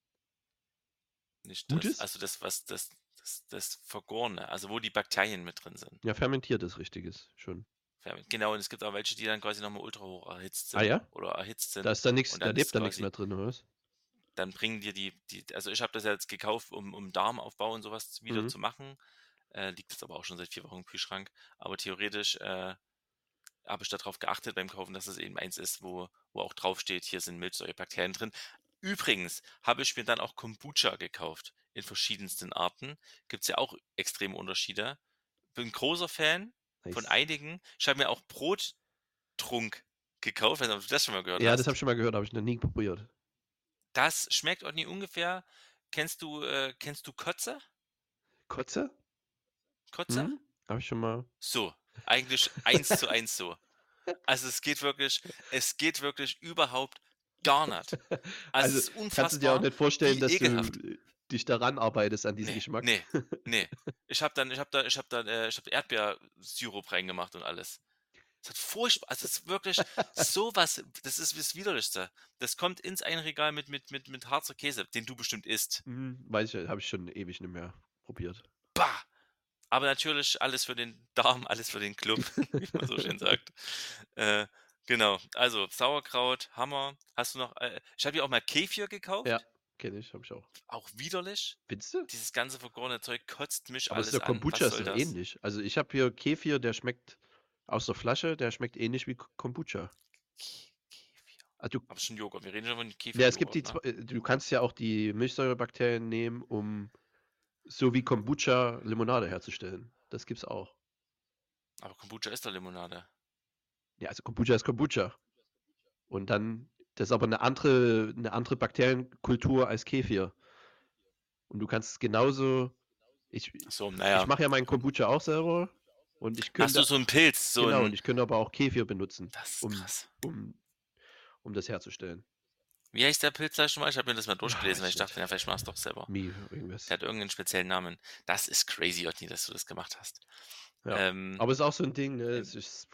nicht das Gutes? also das, was das das das Vergorene, also wo die Bakterien mit drin sind. Ja, fermentiertes Richtiges schon. Ferment genau, und es gibt auch welche, die dann quasi noch mal ultra hoch erhitzt Ah sind ja? oder erhitzt Da sind ist da nix und da dann lebt ist da nix quasi mehr drin, oder was? dann bringen dir die die also, ich habe das ja jetzt gekauft, um um Darmaufbau und sowas wieder Mhm. zu machen. Äh, liegt jetzt aber auch schon seit vier Wochen im Kühlschrank. Aber theoretisch, äh, habe ich da drauf geachtet beim Kaufen, dass es eben eins ist, wo wo auch draufsteht: „Hier sind Milchsäurebakterien drin.“ Übrigens habe ich mir dann auch Kombucha gekauft in verschiedensten Arten. Gibt's ja auch extreme Unterschiede. Bin großer Fan, von Nice. einigen. Ich habe mir auch Brottrunk gekauft, weiß nicht, ob du das schon mal gehört Ja, das habe hast. ich schon mal gehört, habe ich noch nie probiert. Das schmeckt auch nie ungefähr. Kennst du, äh, kennst du Kotze? Kotze? Kotze? Mhm, habe ich schon mal. So, eigentlich eins zu eins so. Also, es geht wirklich es geht wirklich überhaupt gar nicht. Also, Also, es ist kannst du dir auch unfassbar, nicht vorstellen, wie dass du, ekelhaft. äh, dich daran arbeitest an diesen Ne, Geschmack? ne, ne. Ich habe dann ich habe da ich habe dann, äh ich habe Erdbeersirup reingemacht und alles. Es hat furchtbar also, es ist wirklich so was das ist das Widerlichste. Das kommt ins ein Regal mit mit mit mit Harzer Käse, den du bestimmt isst. Mhm, weiß ich, habe ich schon ewig nicht mehr probiert. Bah! Aber natürlich alles für den Darm, alles für den Club, wie man so schön sagt. Äh, genau, also Sauerkraut, Hammer. Hast du noch äh, ich habe hier auch mal Kefir Ja, gekauft. kenne ich, habe ich auch. Auch widerlich. Findest du? Dieses ganze vergorene Zeug kotzt mich Aber ist alles der an. Kombucha Was ist soll doch das? ähnlich. Also, ich habe hier Kefir, der schmeckt aus der Flasche, der schmeckt ähnlich wie K Kombucha. Ke Kefir. Ah, du Aber schon Joghurt. Wir reden schon von Ja, es gibt die Kefirjoghurt, zw ne? äh, du kannst ja auch die Milchsäurebakterien nehmen, um so wie Kombucha Limonade herzustellen. Das gibt's auch. Aber Kombucha ist doch Limonade. Ja, also Kombucha ist Kombucha. Und dann das ist aber 'ne andere 'ne andere Bakterienkultur als Kefir. Und du kannst es genauso ich Ach so, na ich ja. mache ja meinen Kombucha auch selber und ich Hast du könnte so 'n Pilz, so genau, und 'n ich könnte aber auch Kefir benutzen, das ist um krass. um um das herzustellen. Wie heißt der Pilz, sag ich noch mal? Ich habe mir das mal Ah, durchgelesen, weiß weil ich ich dachte: nicht. „Ja, vielleicht machst du's doch selber.“ Mi Der irgendwas. hat irgend 'nen speziellen Namen. Das ist crazy, Otti, dass du das gemacht hast. Ja. Ähm, Aber ist auch so 'n Ding, ne? Es ähm, ist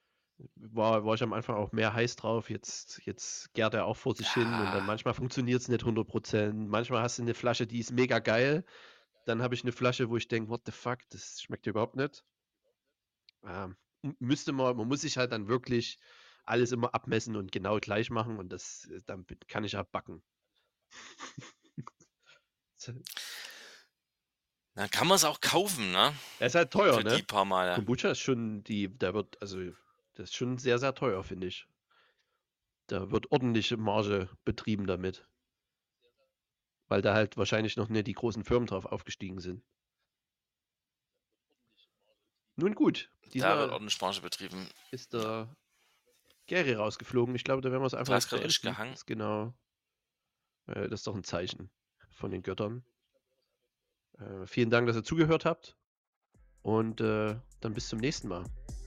war war ich am Anfang auch mehr heiß drauf. Jetzt jetzt gärt er auch vor sich hin und dann ja, manchmal funktioniert's nicht hundert Prozent. Manchmal hast du 'ne Flasche, die ist mega geil. Dann habe ich 'ne Flasche, wo ich denke: „What the fuck, das schmeckt ja überhaupt nicht.“ Ähm, m müsste man man muss sich halt dann wirklich alles immer abmessen und genau gleich machen und das äh, dann b kann ich ja backen. dann kann man's auch kaufen, ne? Er ist halt teuer, Für die ne? paar Male. Kombucha ist schon die der wird also, das ist schon sehr, sehr teuer, finde ich. Da wird ordentliche Marge betrieben damit. Weil da halt wahrscheinlich noch nicht die großen Firmen drauf aufgestiegen sind. Nun gut, Da wird diesmal ordentlich Marge betrieben. ist Ja. der Gary rausgeflogen. Ich glaube, da werden wir's Du einfach hast jetzt grad richtig beenden. gehangen. Ist genau äh, das ist doch 'n Zeichen von den Göttern. Äh, vielen Dank, dass ihr zugehört habt und, äh, dann bis zum nächsten Mal.